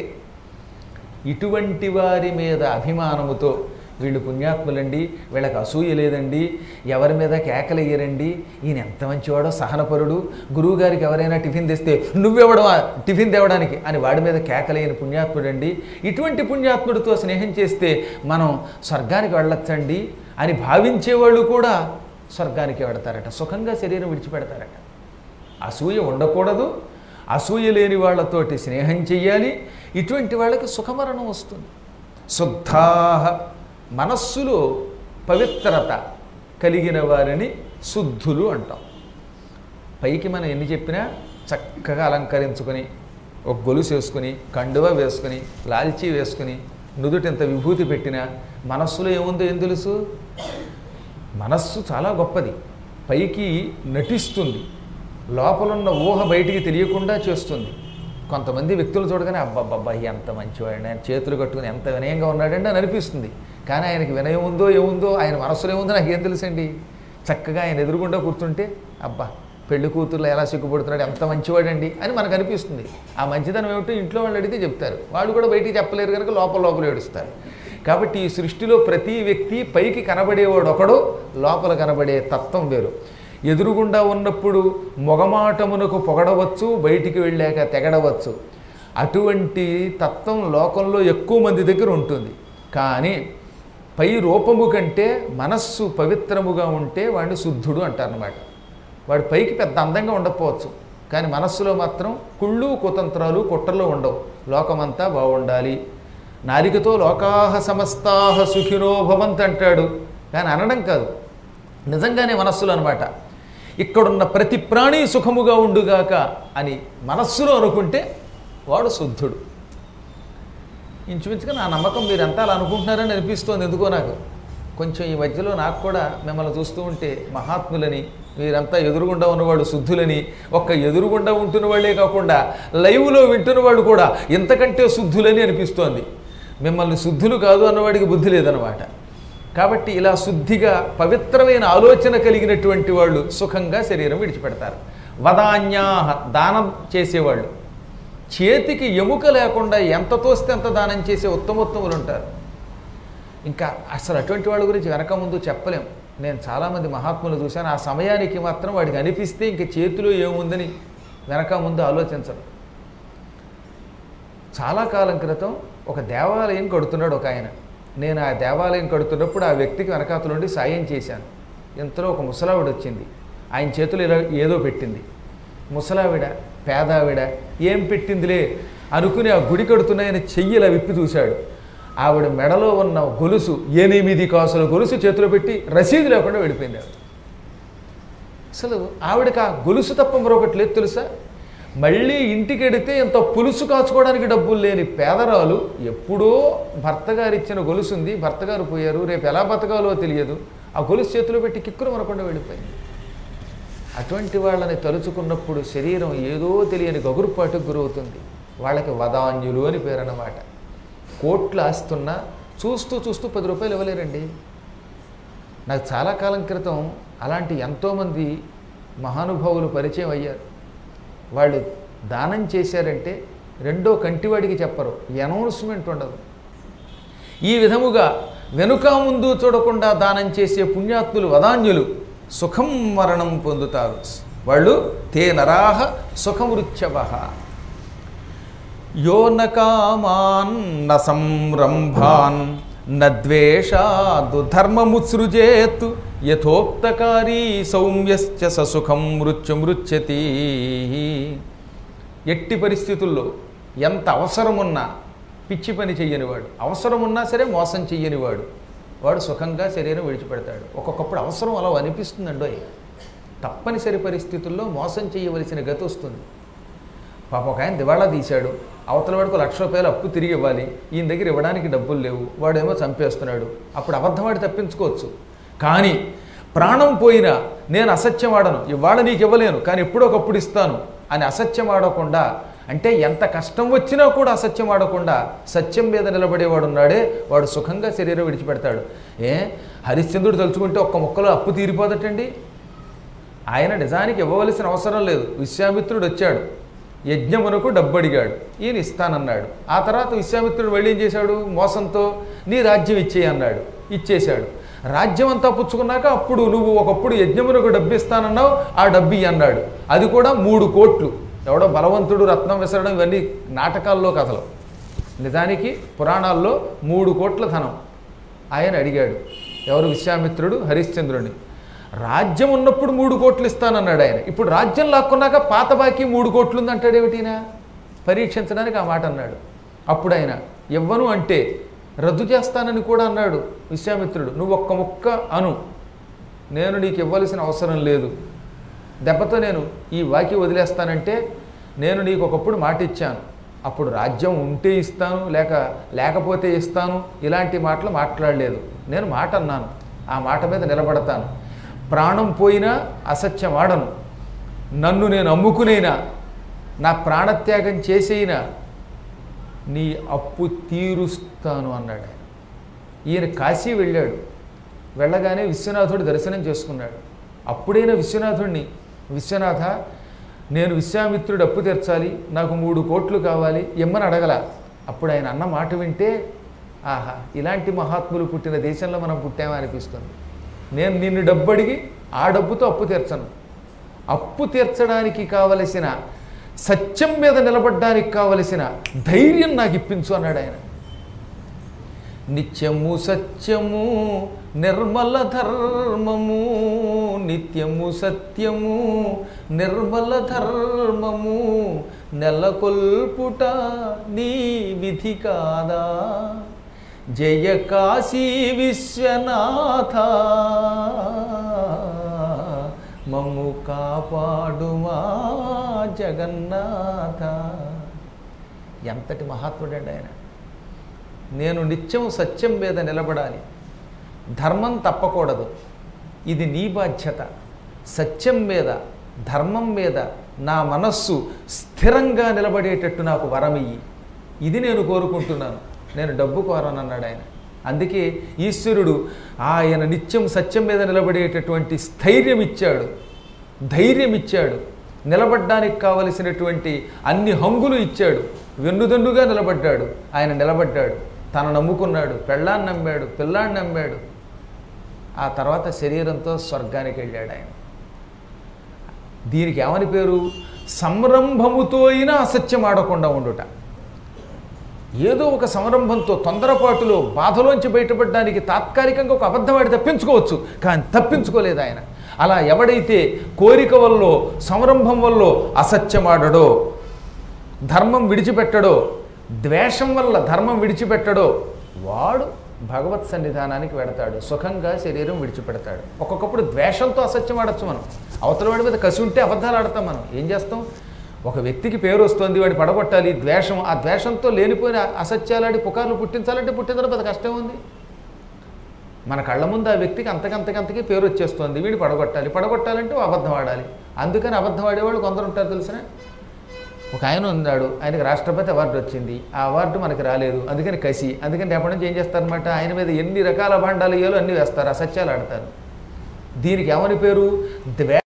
ఇటువంటి వారి మీద అభిమానముతో వీళ్ళు పుణ్యాత్ములండి, వీళ్ళకి అసూయ లేదండి, ఎవరి మీద కేకలయ్యరండి, ఈయన ఎంత మంచివాడో సహనపరుడు, గురువుగారికి ఎవరైనా టిఫిన్ తెస్తే నువ్వెవడవా టిఫిన్ తేవడానికి అని వాడి మీద కేకలయ్యని పుణ్యాత్ముడండి, ఇటువంటి పుణ్యాత్ముడితో స్నేహం చేస్తే మనం స్వర్గానికి వెళ్ళొచ్చండి అని భావించేవాళ్ళు కూడా స్వర్గానికి వెడతారట, సుఖంగా శరీరం విడిచిపెడతారట. అసూయ ఉండకూడదు, అసూయ లేని వాళ్ళతోటి స్నేహం చెయ్యాలి. ఇటువంటి వాళ్ళకి సుఖమరణం వస్తుంది. శుద్ధాహ, మనస్సులో పవిత్రత కలిగిన వారిని శుద్ధులు అంటాం. పైకి మనం ఎన్ని చెప్పినా చక్కగా అలంకరించుకొని ఒక గొలుసు వేసుకుని కండువ వేసుకుని లాల్చీ వేసుకుని నుదుటింత విభూతి పెట్టినా మనస్సులో ఏముందో ఏం తెలుసు? మనస్సు చాలా గొప్పది. పైకి నటిస్తుంది, లోపలున్న ఊహ బయటికి తెలియకుండా చేస్తుంది. కొంతమంది వ్యక్తులు చూడగానే అబ్బబ్బబ్బా ఎంత మంచివాడు, ఆయన చేతులు కట్టుకుని ఎంత వినయంగా ఉన్నాడండి అని అనిపిస్తుంది. కానీ ఆయనకి వినయం ఉందో ఏముందో, ఆయన మనస్సులో ఏముందో నాకేం తెలుసండి. చక్కగా ఆయన ఎదురుగుండా కూర్చుంటే అబ్బా పెళ్లి కూతుర్లో ఎలా సిగ్గుపడుతున్నాడు, ఎంత మంచివాడండి అని మనకు అనిపిస్తుంది. ఆ మంచిదనం ఏమిటో ఇంట్లో వాళ్ళు అడిగితే చెప్తారు. వాళ్ళు కూడా బయటికి చెప్పలేరు కనుక లోపల ఏడుస్తారు. కాబట్టి ఈ సృష్టిలో ప్రతి వ్యక్తి పైకి కనబడేవాడు ఒకడు, లోపల కనబడే తత్వం వేరు. ఎదురుగుండా ఉన్నప్పుడు మొగమాటమునకు పొగడవచ్చు, బయటికి వెళ్ళాక తెగడవచ్చు. అటువంటి తత్వం లోకంలో ఎక్కువ మంది దగ్గర ఉంటుంది. కానీ పై రూపము కంటే మనస్సు పవిత్రముగా ఉంటే వాడిని శుద్ధుడు అంటారన్నమాట. వాడు పైకి పెద్ద అందంగా ఉండకపోవచ్చు, కానీ మనస్సులో మాత్రం కుళ్ళు కుతంత్రాలు కుట్రలు ఉండవు. లోకమంతా బాగుండాలి, నాలికతో లోకాహ సమస్తాహ సుఖినో భవంతు అంటాడు, కానీ అనడం కాదు, నిజంగానే మనస్సులో అనమాట. ఇక్కడున్న ప్రతి ప్రాణి సుఖముగా ఉండుగాక అని మనస్సులో అనుకుంటే వాడు శుద్ధుడు. ఇంచుమించుగా నా నమ్మకం మీరంతా అలా అనుకుంటున్నారని అనిపిస్తోంది. ఎందుకో నాకు కొంచెం ఈ మధ్యలో నాకు కూడా మిమ్మల్ని చూస్తూ ఉంటే మహాత్ములని, మీరంతా ఎదురుగుండా ఉన్నవాళ్ళు శుద్ధులని, ఒక్క ఎదురుగుండా ఉంటున్న వాళ్ళే కాకుండా లైవ్లో వింటున్న వాళ్ళు కూడా ఇంతకంటే శుద్ధులని అనిపిస్తోంది. మిమ్మల్ని శుద్ధులు కాదు అన్నవాడికి బుద్ధి లేదన్నమాట. కాబట్టి ఇలా శుద్ధిగా పవిత్రమైన ఆలోచన కలిగినటువంటి వాళ్ళు సుఖంగా శరీరం విడిచిపెడతారు. వదాన్యాహ, దానం చేసేవాళ్ళు, చేతికి ఎముక లేకుండా ఎంత తోస్తే అంత దానం చేసే ఉత్తమోత్తములు ఉంటారు. ఇంకా అసలు అటువంటి వాళ్ళ గురించి వెనక ముందు చెప్పలేం. నేను చాలామంది మహాత్ములు చూశాను, ఆ సమయానికి మాత్రం వాడికి అనిపిస్తే ఇంక చేతిలో ఏముందని వెనక ముందు ఆలోచించరు. చాలా కాలం క్రితం ఒక దేవాలయం కడుతున్నాడు ఒక ఆయన. నేను ఆ దేవాలయం కడుతున్నప్పుడు ఆ వ్యక్తికి వెనకాతలుండి సాయం చేశాను. ఇంతలో ఒక ముసలావిడ వచ్చింది. ఆయన చేతులు ఇలా ఏదో పెట్టింది. ముసలావిడ పేదావిడ ఏం పెట్టిందిలే అనుకుని ఆ గుడి కడుతున్నాయని చెయ్యిలా విప్పి చూశాడు. ఆవిడ మెడలో ఉన్న గొలుసు 8 కాసుల గొలుసు చేతిలో పెట్టి రసీదు లేకుండా వెళ్ళిపోయింది. అసలు ఆవిడకి ఆ గొలుసు తప్ప మరొకటి లేదు తెలుసా. మళ్ళీ ఇంటికి వెడితే ఇంత పులుసు కాచుకోవడానికి డబ్బులు లేని పేదరాలు ఎప్పుడో భర్తగారు ఇచ్చిన గొలుసు ఉంది, భర్తగారు పోయారు, రేపు ఎలా బతకాలో తెలియదు, ఆ గొలుసు చేతిలో పెట్టి కిక్కురు మనకుండా వెళ్ళిపోయింది. అటువంటి వాళ్ళని తలుచుకున్నప్పుడు శరీరం ఏదో తెలియని గగురుపాటుకు గురవుతుంది. వాళ్ళకి వదాన్యులు అని పేరు అన్నమాట. కోట్లు ఆస్తున్నా చూస్తూ చూస్తూ 10 రూపాయలు ఇవ్వలేరండి. నాకు చాలా కాలం క్రితం అలాంటి ఎంతోమంది మహానుభావులు పరిచయం అయ్యారు. వాళ్ళు దానం చేశారంటే రెండో కంటివాడికి చెప్పరు, అనౌన్స్మెంట్ ఉండదు. ఈ విధముగా వెనుక ముందు చూడకుండా దానం చేసే పుణ్యాత్ములు వదాన్యులు సుఖం మరణం పొందుతారు. వాళ్ళు తే నరాహ సుఖమృత్యవః యో న కామాన్ న సంరంభాన్ న ద్వేషాదు ధర్మముత్సృజేత్ యథోక్తకారీ సౌమ్యశ్చ ససుఖం మృత్యుమృచ్యతి. ఎట్టి పరిస్థితుల్లో ఎంత అవసరమున్నా పిచ్చి పని చెయ్యనివాడు, అవసరమున్నా సరే మోసం చెయ్యనివాడు, వాడు సుఖంగా శరీరం విడిచిపెడతాడు. ఒక్కొక్కప్పుడు అవసరం అలా అనిపిస్తుందండో, తప్పనిసరి పరిస్థితుల్లో మోసం చేయవలసిన గతి వస్తుంది. పాప ఒక ఆయన దివాళా తీశాడు, అవతల వాడికి ₹1,00,000 అప్పు తిరిగి ఇవ్వాలి, ఈయన దగ్గర ఇవ్వడానికి డబ్బులు లేవు, వాడేమో చంపేస్తున్నాడు. అప్పుడు అబద్ధమాడి తప్పించుకోవచ్చు. కానీ ప్రాణం పోయినా నేను అసత్యం ఆడను, ఇవాళ నీకు ఇవ్వలేను కానీ ఎప్పుడొకప్పుడు ఇస్తాను అని అసత్యం ఆడకుండా, అంటే ఎంత కష్టం వచ్చినా కూడా అసత్యం ఆడకుండా సత్యం మీద నిలబడేవాడు ఉన్నాడే, వాడు సుఖంగా శరీరం విడిచిపెడతాడు. హరిశ్చంద్రుడు తలుచుకుంటే ఒక్క ముక్కలో అప్పు తీరిపోదటండి. ఆయన నిజానికి ఇవ్వవలసిన అవసరం లేదు. విశ్వామిత్రుడు వచ్చాడు, యజ్ఞమునకు డబ్బు అడిగాడు, ఈయన ఇస్తానన్నాడు. ఆ తర్వాత విశ్వామిత్రుడు వెళ్ళి ఏం చేశాడు, మోసంతో నీ రాజ్యం ఇచ్చేయి అన్నాడు, ఇచ్చేశాడు. రాజ్యం అంతా పుచ్చుకున్నాక అప్పుడు నువ్వు ఒకప్పుడు యజ్ఞమునకు డబ్బు ఇస్తానన్నావు, ఆ డబ్బు ఇయ్యి అన్నాడు. అది కూడా 3 కోట్లు. ఎవడో బలవంతుడు రత్నం విసరడం ఇవన్నీ నాటకాల్లో కథలు. నిజానికి పురాణాల్లో 3 కోట్ల ధనం ఆయన అడిగాడు. ఎవరు? విశ్వామిత్రుడు హరిశ్చంద్రుడిని. రాజ్యం ఉన్నప్పుడు 3 కోట్లు ఇస్తానన్నాడు ఆయన. ఇప్పుడు రాజ్యం లాక్కున్నాక పాత బాకీ 3 కోట్లు ఉందంటాడేమిటినా? పరీక్షించడానికి ఆ మాట అన్నాడు. అప్పుడు ఆయన ఇవ్వను అంటే రద్దు చేస్తానని కూడా అన్నాడు విశ్వామిత్రుడు. నువ్వు ఒక్క ముక్క అను, నేను నీకు ఇవ్వాల్సిన అవసరం లేదు, దెబ్బతో నేను ఈ బాకీ వదిలేస్తానంటే నేను నీకు ఒకప్పుడు మాట ఇచ్చాను, అప్పుడు రాజ్యం ఉంటే ఇస్తాను లేకపోతే ఇస్తాను ఇలాంటి మాటలు మాట్లాడలేదు. నేను మాట అన్నాను, ఆ మాట మీద నిలబడతాను. ప్రాణం పోయినా అసత్యం ఆడను, నన్ను నేను అమ్ముకునైనా నా ప్రాణత్యాగం చేసైనా నీ అప్పు తీరుస్తాను అన్నాడు ఆయన. ఈయన కాశీ వెళ్ళాడు. వెళ్ళగానే విశ్వనాథుడి దర్శనం చేసుకున్నాడు. అప్పుడైనా విశ్వనాథుడిని, విశ్వనాథ నేను విశ్వామిత్రుడు అప్పు తీర్చాలి, నాకు 3 కోట్లు కావాలి ఇమ్మని అడగల. అప్పుడు ఆయన అన్న మాట వింటే ఆహా, ఇలాంటి మహాత్ములు పుట్టిన దేశంలో మనం పుట్టామా అనిపిస్తుంది. నేను నిన్ను డబ్బు అడిగి ఆ డబ్బుతో అప్పు తీర్చను, అప్పు తీర్చడానికి కావలసిన సత్యం మీద నిలబడ్డానికి కావలసిన ధైర్యం నాకు ఇప్పించు అన్నాడు ఆయన. నిత్యము సత్యము నిర్మల ధర్మము, నిత్యము సత్యము నిర్మల ధర్మము, నెలకొల్పుట నీ విధి కాదా, జయ కాశీ విశ్వనాథ మమ్ము కాపాడుమా జగన్నాథ. ఎంతటి మహాత్ముడండి ఆయన. నేను నిత్యం సత్యం మీద నిలబడాలి, ధర్మం తప్పకూడదు, ఇది నీ బాధ్యత. సత్యం మీద ధర్మం మీద నా మనస్సు స్థిరంగా నిలబడేటట్టు నాకు వరమియ్యి, ఇది నేను కోరుకుంటున్నాను, నేను డబ్బు కోరనన్నాడు ఆయన. అందుకే ఈశ్వరుడు ఆయన నిత్యం సత్యం మీద నిలబడేటటువంటి స్థైర్యం ఇచ్చాడు, ధైర్యం ఇచ్చాడు, నిలబడ్డానికి కావలసినటువంటి అన్ని హంగులు ఇచ్చాడు. వెన్నుదన్నుగా నిలబడ్డాడు ఆయన. నిలబడ్డాడు, తను నమ్ముకున్నాడు, పెళ్ళాన్ని నమ్మాడు, పిల్లాన్ని నమ్మాడు. ఆ తర్వాత శరీరంతో స్వర్గానికి వెళ్ళాడు ఆయన. దీనికి ఏమని పేరు? సంరంభముతో అయినా అసత్యం ఆడకుండా ఉండుట. ఏదో ఒక సంరంభంతో తొందరపాటులో బాధలోంచి బయటపడడానికి తాత్కాలికంగా ఒక అబద్ధం ఆడి తప్పించుకోవచ్చు, కానీ తప్పించుకోలేదు ఆయన. అలా ఎవడైతే కోరిక వల్ల సంరంభం వల్ల అసత్యమాడడో, ధర్మం విడిచిపెట్టడో, ద్వేషం వల్ల ధర్మం విడిచిపెట్టడో వాడు భగవత్ సన్నిధానానికి వెడతాడు, సుఖంగా శరీరం విడిచిపెడతాడు. ఒక్కొక్కప్పుడు ద్వేషంతో అసత్యం ఆడచ్చు మనం. అవతల వాడి మీద కసి ఉంటే అబద్ధాలు ఆడతాం మనం. ఏం చేస్తాం? ఒక వ్యక్తికి పేరు వస్తుంది, వాడిని పడగొట్టాలి, ద్వేషం. ఆ ద్వేషంతో లేనిపోయిన అసత్యాలాడి పుకార్లు పుట్టించాలంటే పుట్టించడం పెద్ద కష్టం ఉంది. మన కళ్ళ ముందు ఆ వ్యక్తికి అంతకంతకంతకి పేరు వచ్చేస్తుంది, వీడిని పడగొట్టాలంటే అబద్ధం ఆడాలి. అందుకని అబద్ధం ఆడేవాళ్ళు కొందరు ఉంటారు తెలిసిన. ఒక ఆయన ఉన్నాడు, ఆయనకి రాష్ట్రపతి అవార్డు వచ్చింది, ఆ అవార్డు మనకి రాలేదు, అందుకని కసి. అందుకని రేపటి నుంచి ఏం చేస్తారనమాట, ఆయన మీద ఎన్ని రకాల భాండాలు వేయాలో అన్నీ వేస్తారు, అసత్యాలు ఆడతారు. దీనికి ఏమని పేరు?